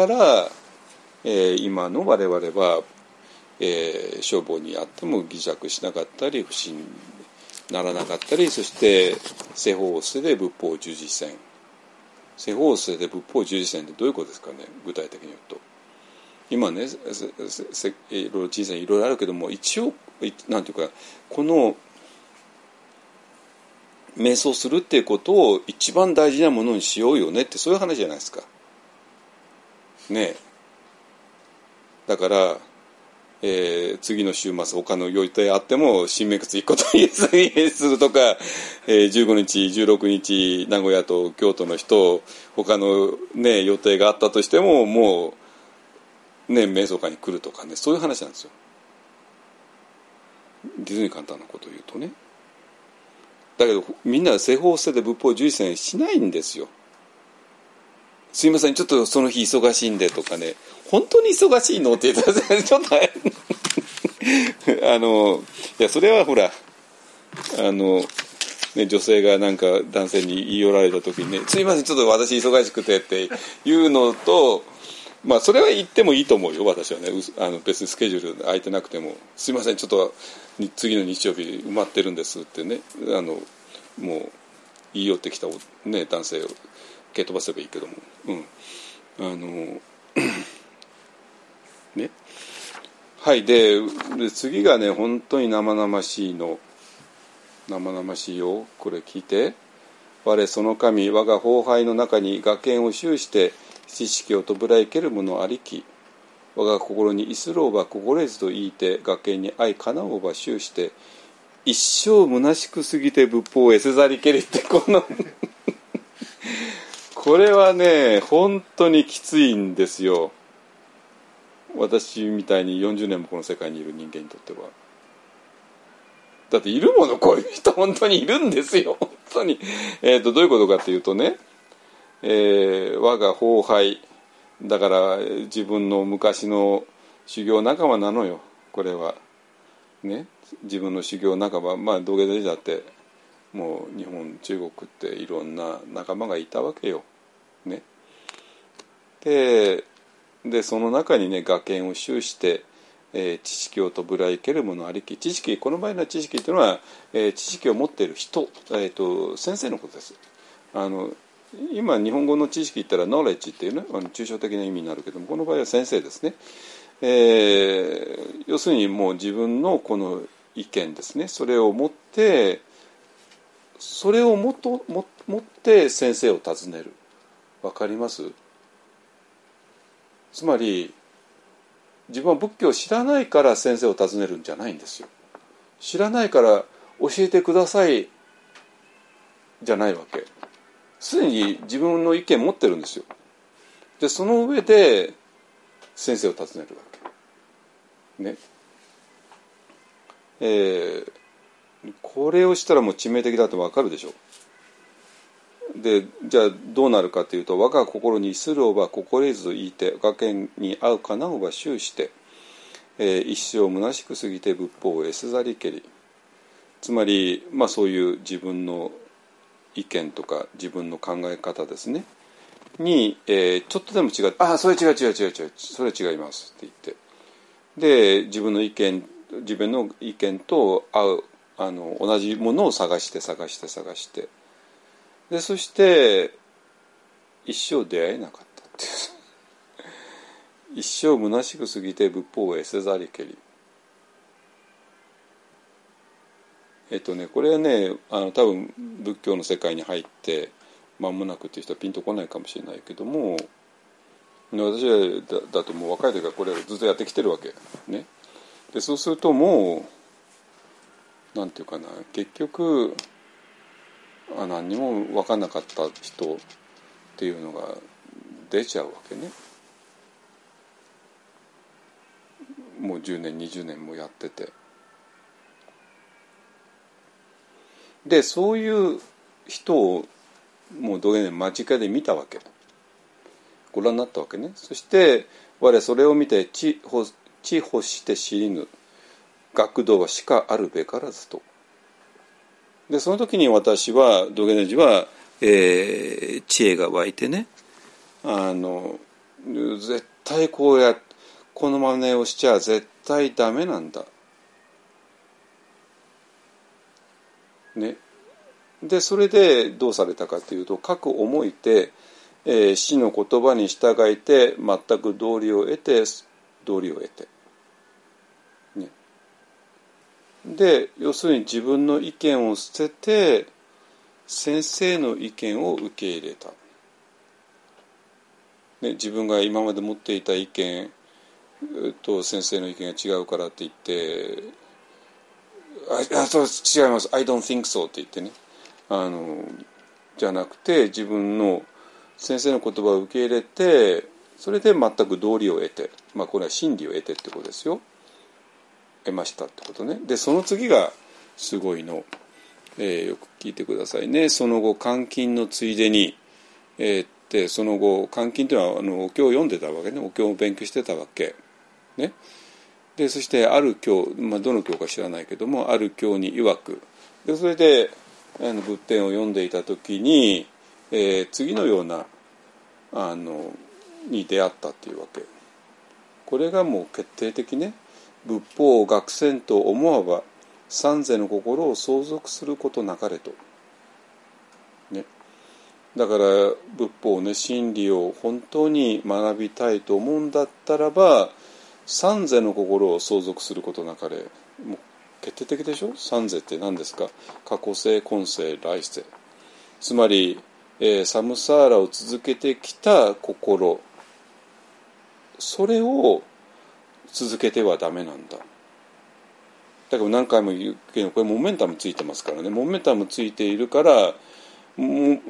今の我々は、消防にあっても疑弱しなかったり不信ならなかったり、そして世法世で仏法十字戦、世法世で仏法十字戦ってどういうことですかね、具体的に言うと。今ねいろいろ小さいいろいろあるけども、一応なんていうか、この瞑想するっていうことを一番大事なものにしようよねって、そういう話じゃないですかね。だから、次の週末他の予定あっても新名窟行くことにするとか、15日16日名古屋と京都の人他の、ね、予定があったとしてももう、ね、瞑想会に来るとかね、そういう話なんですよ。実に簡単なことを言うとね。だけどみんな世法世で仏法十字戦しないんですよ。すいませんちょっとその日忙しいんでとかね、本当に忙しいのって言ったらちょっといやそれはほらね、女性がなんか男性に言い寄られた時にね、すいませんちょっと私忙しくてっていうのと、まあそれは言ってもいいと思うよ私はね。別にスケジュール空いてなくても、すいませんちょっと次の日曜日埋まってるんですってね、もう言い寄ってきた、ね、男性を蹴飛ばせばいいけども、ね、はいで次がね本当に生々しいよ。これ聞いて。我その神我が崩壊の中に我見を修して知識をとぶらいけるものありき、我が心にいすろうば心得ずと言いて我見に愛かなおうば修して一生虚しくすぎて仏法を得せざりけりってこのこれはね本当にきついんですよ。私みたいに40年もこの世界にいる人間にとっては。 だっているもの、こういう人本当にいるんですよ、本当に。どういうことかっていうとね、我が後輩だから自分の昔の修行仲間なのよ、これはね。自分の修行仲間、まあ道元寺だってもう日本中国っていろんな仲間がいたわけよ、ね。でその中にね、学研を修して、知識をとぶらいけるものありき。知識、この場合の知識というのは、知識を持っている人、先生のことです。今日本語の知識言ったら knowledge っていうね、抽象的な意味になるけども、この場合は先生ですね。要するにもう自分のこの意見ですね、それを持って先生を尋ねる。わかります？つまり自分は仏教を知らないから先生を尋ねるんじゃないんですよ。知らないから教えてくださいじゃないわけ。すでに自分の意見持ってるんですよ。でその上で先生を尋ねるわけね。これをしたらもう致命的だと分かるでしょ。でじゃあどうなるかというと、我が心にするおば心得ずと言いて、我見に合うかなおば修して、一生虚しく過ぎて仏法を得すざりけり。つまり、まあ、そういう自分の意見とか自分の考え方ですねに、ちょっとでも違って、ああそれ違うそれ違いますって言って、で自分の意見と合う同じものを探してでそして一生出会えなかったっていう一生虚しく過ぎて仏法を得せざりけり。これはね、多分仏教の世界に入って間もなくっていう人はピンとこないかもしれないけども、私だともう若い時からこれをずっとやってきてるわけね。でそうするともうなんていうかな、結局何にも分かんなかった人っていうのが出ちゃうわけね。もう10年20年もやってて、でそういう人をもう道元間近で見たわけ、ご覧になったわけね。そして我それを見て地欲して知りぬ学道はしかあるべからずと。でその時に私は道元寺は、知恵が湧いてね、絶対この真似をしちゃ絶対ダメなんだね。でそれでどうされたかというと、各思いて、師の言葉に従いて全く道理を得てね。で要するに自分の意見を捨てて先生の意見を受け入れた、ね、自分が今まで持っていた意見と先生の意見が違うからって言ってそう違います I don't think so って言ってね、じゃなくて自分の先生の言葉を受け入れて、それで全く道理を得て、まあこれは真理を得てってことですよ。得ましたってことね。でその次がすごいの、よく聞いてくださいね。その後監禁のついでに、その後監禁というのはお経を読んでたわけね。お経を勉強してたわけね。でそしてある経、まあ、どの経か知らないけども、ある経に曰くで、それで仏典を読んでいた時に、次のようなに出会ったっていうわけ。これがもう決定的ね。仏法を学せんと思わば三世の心を相続することなかれと、ね、だから仏法ね、真理を本当に学びたいと思うんだったらば三世の心を相続することなかれ。もう決定的でしょ。三世って何ですか。過去世、今世、来世。つまり、サムサーラを続けてきた心、それを続けてはダメなんだ。だから何回も言うけど、これモメンタムついてますからね。モメンタムついているからもう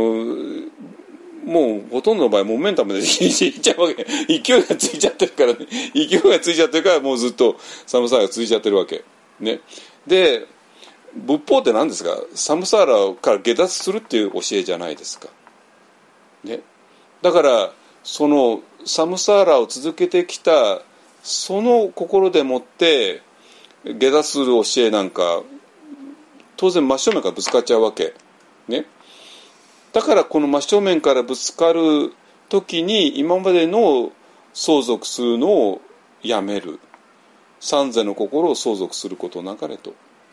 ほとんどの場合モメンタムでいっちゃうわけ。勢いがついちゃってるからね。勢いがついちゃってるからもうずっと寒さが続いちゃってるわけね。で仏法って何ですか？サムサーラから下脱するっていう教えじゃないですか、ね、だからそのサムサーラを続けてきたその心でもって下脱する教えなんか当然真正面からぶつかっちゃうわけ、ね、だからこの真正面からぶつかる時に今までの相続するのをやめる、三世の心を相続することなかれと、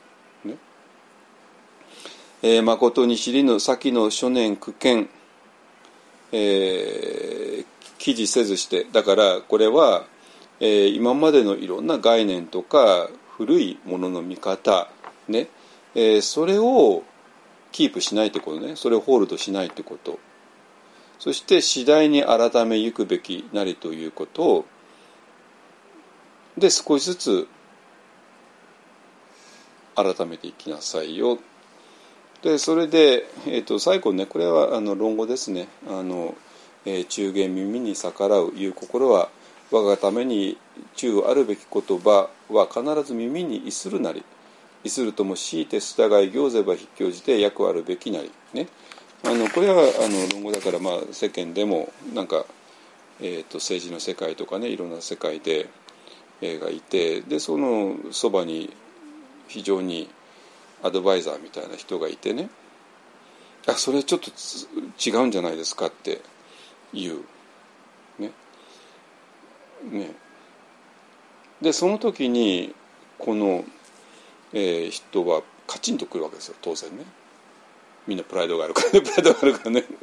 ね、誠に知りぬ先の諸年苦見、記事せずして、だからこれは、今までのいろんな概念とか古いものの見方、ね、それをキープしないってことね、それをホールドしないってこと、そして次第に改めゆくべきなりということをで少しずつ改めていきなさいよ。でそれで、最後ね、これは論語ですね。中言耳に逆らういう心は我がために中あるべき言葉は必ず耳に逸するなり、逸するとも強いて従い行ぜば筆教じて役あるべきなり、ね、これは論語だから、世間でもなんか、政治の世界とかね、いろんな世界でがいて、でそのそばに非常にアドバイザーみたいな人がいてね、それちょっと違うんじゃないですかって言う、ね、でその時にこの、人はカチンとくるわけですよ、当然ね。みんなプライドがあるからね、プライドがあるからね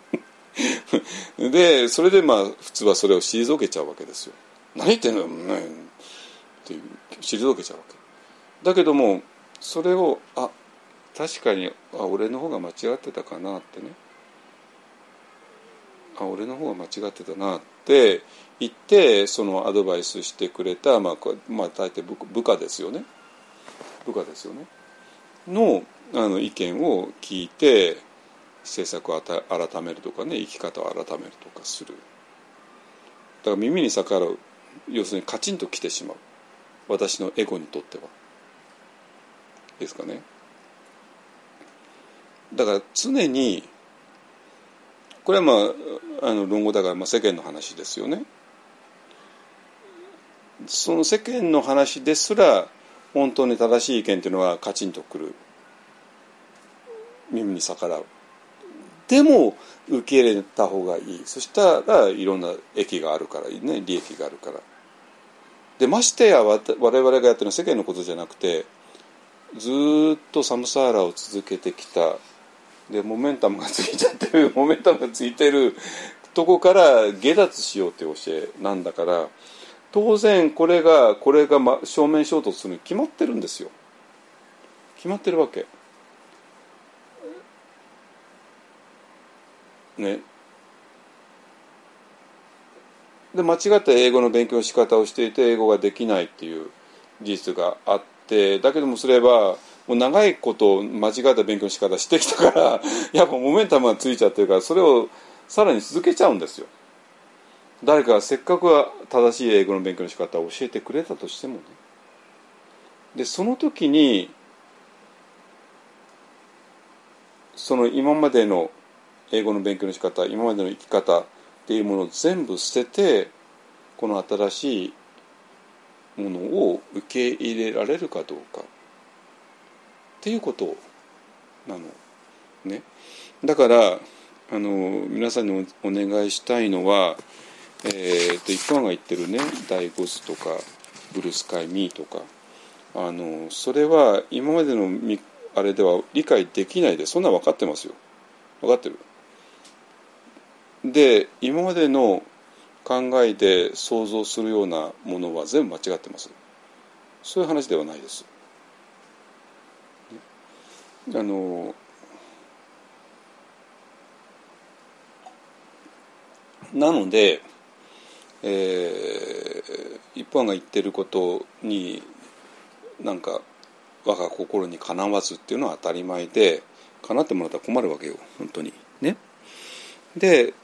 でそれで普通はそれを退けちゃうわけですよ。何言ってんのよ、ね、っていう退けちゃうわけだけども、それを確かに俺の方が間違ってたかなってね、俺の方が間違ってたなって言って、そのアドバイスしてくれた、大抵部下ですよね、部下ですよねの意見を聞いて政策を改めるとかね、生き方を改めるとかする。だから耳に逆らう、要するにカチンときてしまう、私のエゴにとっては。いいですかね。だから常にこれは論語だから世間の話ですよね。その世間の話ですら本当に正しい意見というのはカチンとくる、耳に逆らう。でも受け入れた方がいい。そしたらいろんな益があるからね、利益があるから。でましてや我々がやってるのは世間のことじゃなくて、ずっとサムサーラを続けてきた、でモメンタムがついちゃってる、モメンタムがついてるとこから下脱しようという教えなんだから、当然これが正面衝突するに決まってるんですよ。決まってるわけね。で間違った英語の勉強の仕方をしていて英語ができないっていう事実があって、だけどもそれはもう長いこと間違った勉強の仕方してきたからやっぱモメンタムがついちゃってるから、それをさらに続けちゃうんですよ。誰かがせっかくは正しい英語の勉強の仕方を教えてくれたとしてもね。でその時にその今までの英語の勉強の仕方、今までの生き方っていうものを全部捨てて、この新しいものを受け入れられるかどうかっていうことなのね。だから皆さんにお願いしたいのは、一般が言ってるね、第五図とかブルースカイミーとか、それは今までのあれでは理解できないで、そんな分かってますよ、分かってる。で今までの考えで想像するようなものは全部間違ってます。そういう話ではないです。なので、一般が言ってることになんか我が心にかなわずっていうのは当たり前で、かなってもらったら困るわけよ、本当にね。で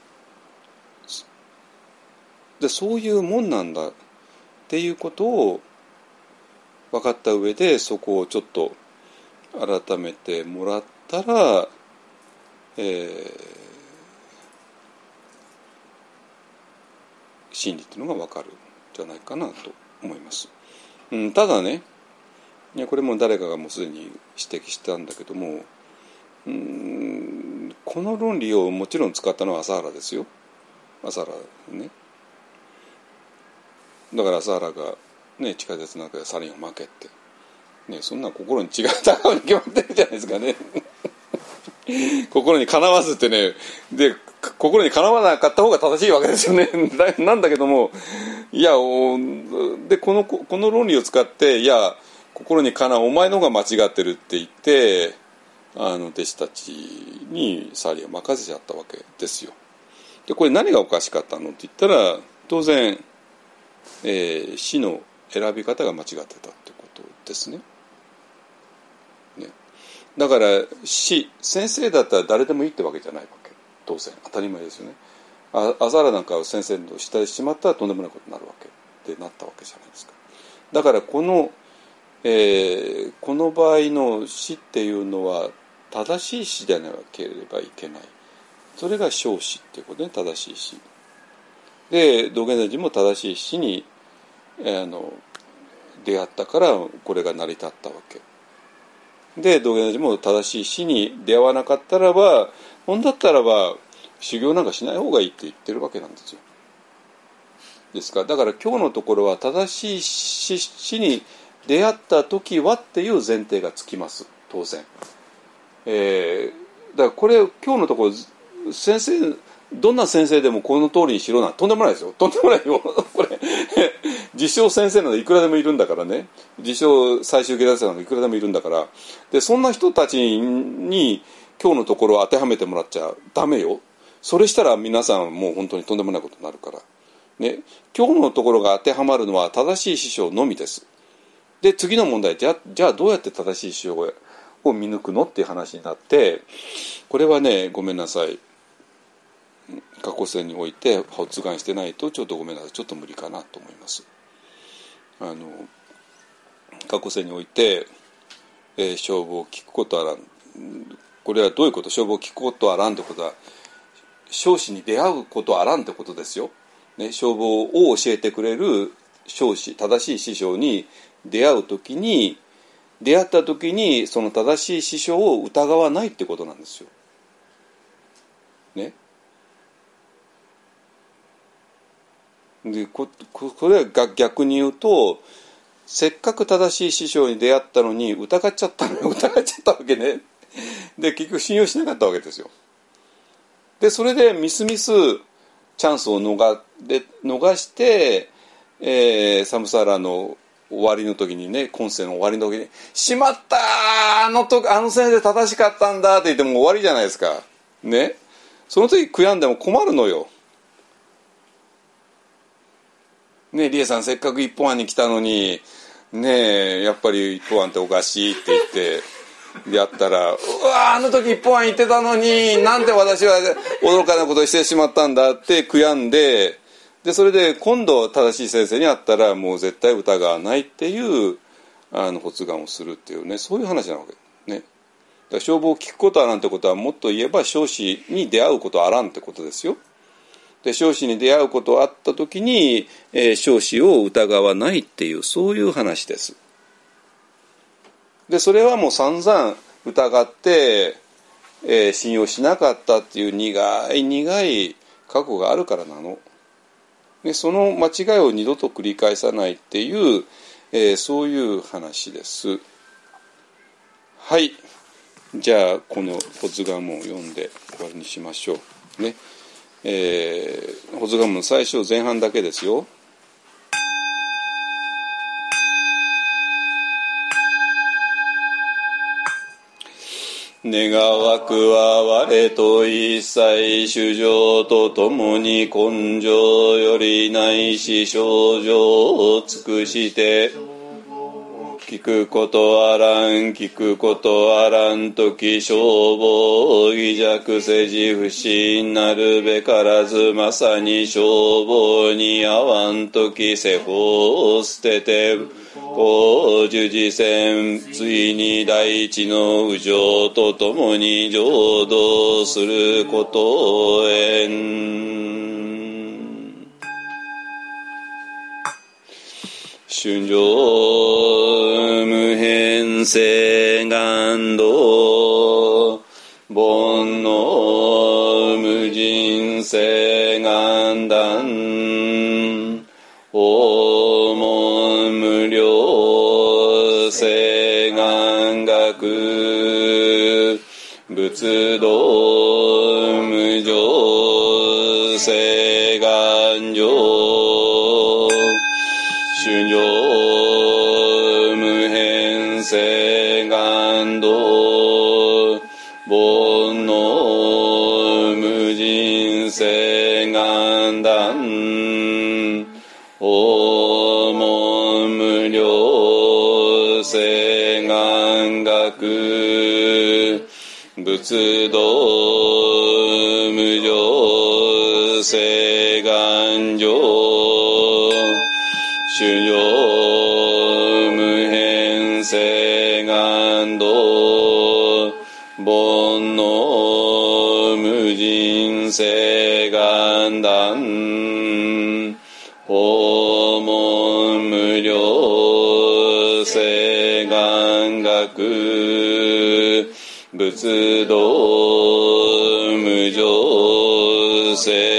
そういうもんなんだっていうことを分かった上で、そこをちょっと改めてもらったら、真理っていうのが分かるんじゃないかなと思います。ただね、いやこれも誰かがもうすでに指摘したんだけども、この論理をもちろん使ったのは麻原ですよ。麻原ね。だから麻原が、ね、地下鉄の中でサリンをまけって、ね、そんな心に血が高うに決まってるじゃないですかね。心にかなわずってね、で心にかなわなかった方が正しいわけですよね。なんだけども、いやでこの論理を使って、いや心にかなうお前の方が間違ってるって言って、弟子たちにサリンを任せちゃったわけですよ。でこれ何がおかしかったのって言ったら、当然、死の選び方が間違ってたってことですね。だから先生だったら誰でもいいってわけじゃないわけ、当然当たり前ですよね。麻原なんかを先生の下でしまったらとんでもないことになるわけってなったわけじゃないですか。だからこの場合の死っていうのは正しい死でなければいけない。それが正死っていうことね、正しい死で、道元禅師も正しい死に出会ったからこれが成り立ったわけで、道元禅師も正しい死に出会わなかったらば、本だったらば修行なんかしない方がいいって言ってるわけなんですよ。ですから、だから今日のところは正しい死に出会った時はっていう前提がつきます、当然。だからこれ今日のところ先生、どんな先生でもこの通りにしろなんてとんでもないですよ。とんでもないよ。これ自称先生などいくらでもいるんだからね。自称最終下脱生などいくらでもいるんだから。でそんな人たちに今日のところを当てはめてもらっちゃダメよ。それしたら皆さんもう本当にとんでもないことになるから。ね、今日のところが当てはまるのは正しい師匠のみです。で次の問題、じゃあどうやって正しい師匠を見抜くのっていう話になって、これはね、ごめんなさい。過去世において発願してないとちょっとごめんなさい、ちょっと無理かなと思います。過去世において、勝負を聞くことあらん。これはどういうこと？勝負を聞くことあらんってことは、生死に出会うことあらんってことですよ。ね、勝負を教えてくれる正しい師匠に出会った時にその正しい師匠を疑わないってことなんですよ。ね。でこれは逆に言うと、せっかく正しい師匠に出会ったのに疑っちゃったわけね。で結局信用しなかったわけですよ。でそれでみすみすチャンスを逃して、サムサラの終わりの時にね、今世の終わりの時にしまった、あの先生正しかったんだって言っても終わりじゃないですかね。その時悔やんでも困るのよね。リエさんせっかく一本案に来たのにね、やっぱり一本案っておかしいって言ってやったら、うわあの時一本案言ってたのになんで私は驚かないことをしてしまったんだって悔やんで、それで今度正しい先生に会ったらもう絶対疑わないっていう発願をするっていうね、そういう話なわけね。だから勝負を聞くことあらんってことは、もっと言えば生死に出会うことあらんってことですよ。で生死に出会うことあった時に、生死を疑わないっていう、そういう話です。でそれはもう散々疑って、信用しなかったっていう苦い過去があるからなの。でその間違いを二度と繰り返さないっていう、そういう話です。はい、じゃあこの発願文を読んで終わりにしましょうね。発願文最初前半だけですよ。願わくは我と一切衆生と共に根性よりないし症状を尽くして聞くことあらん時消防疑弱世辞不信なるべからず、まさに消防に合わん時世法を捨てて高樹寺線ついに大地の右上とともに浄土することへん春上無変性願道煩悩無人性願断訪問無量性願学仏道無常性願上春上無変性願道煩悩無人性願断訪問無量性願学仏道無常性願上春上無変性願道煩悩無人性願断訪問無量性願学仏道無常性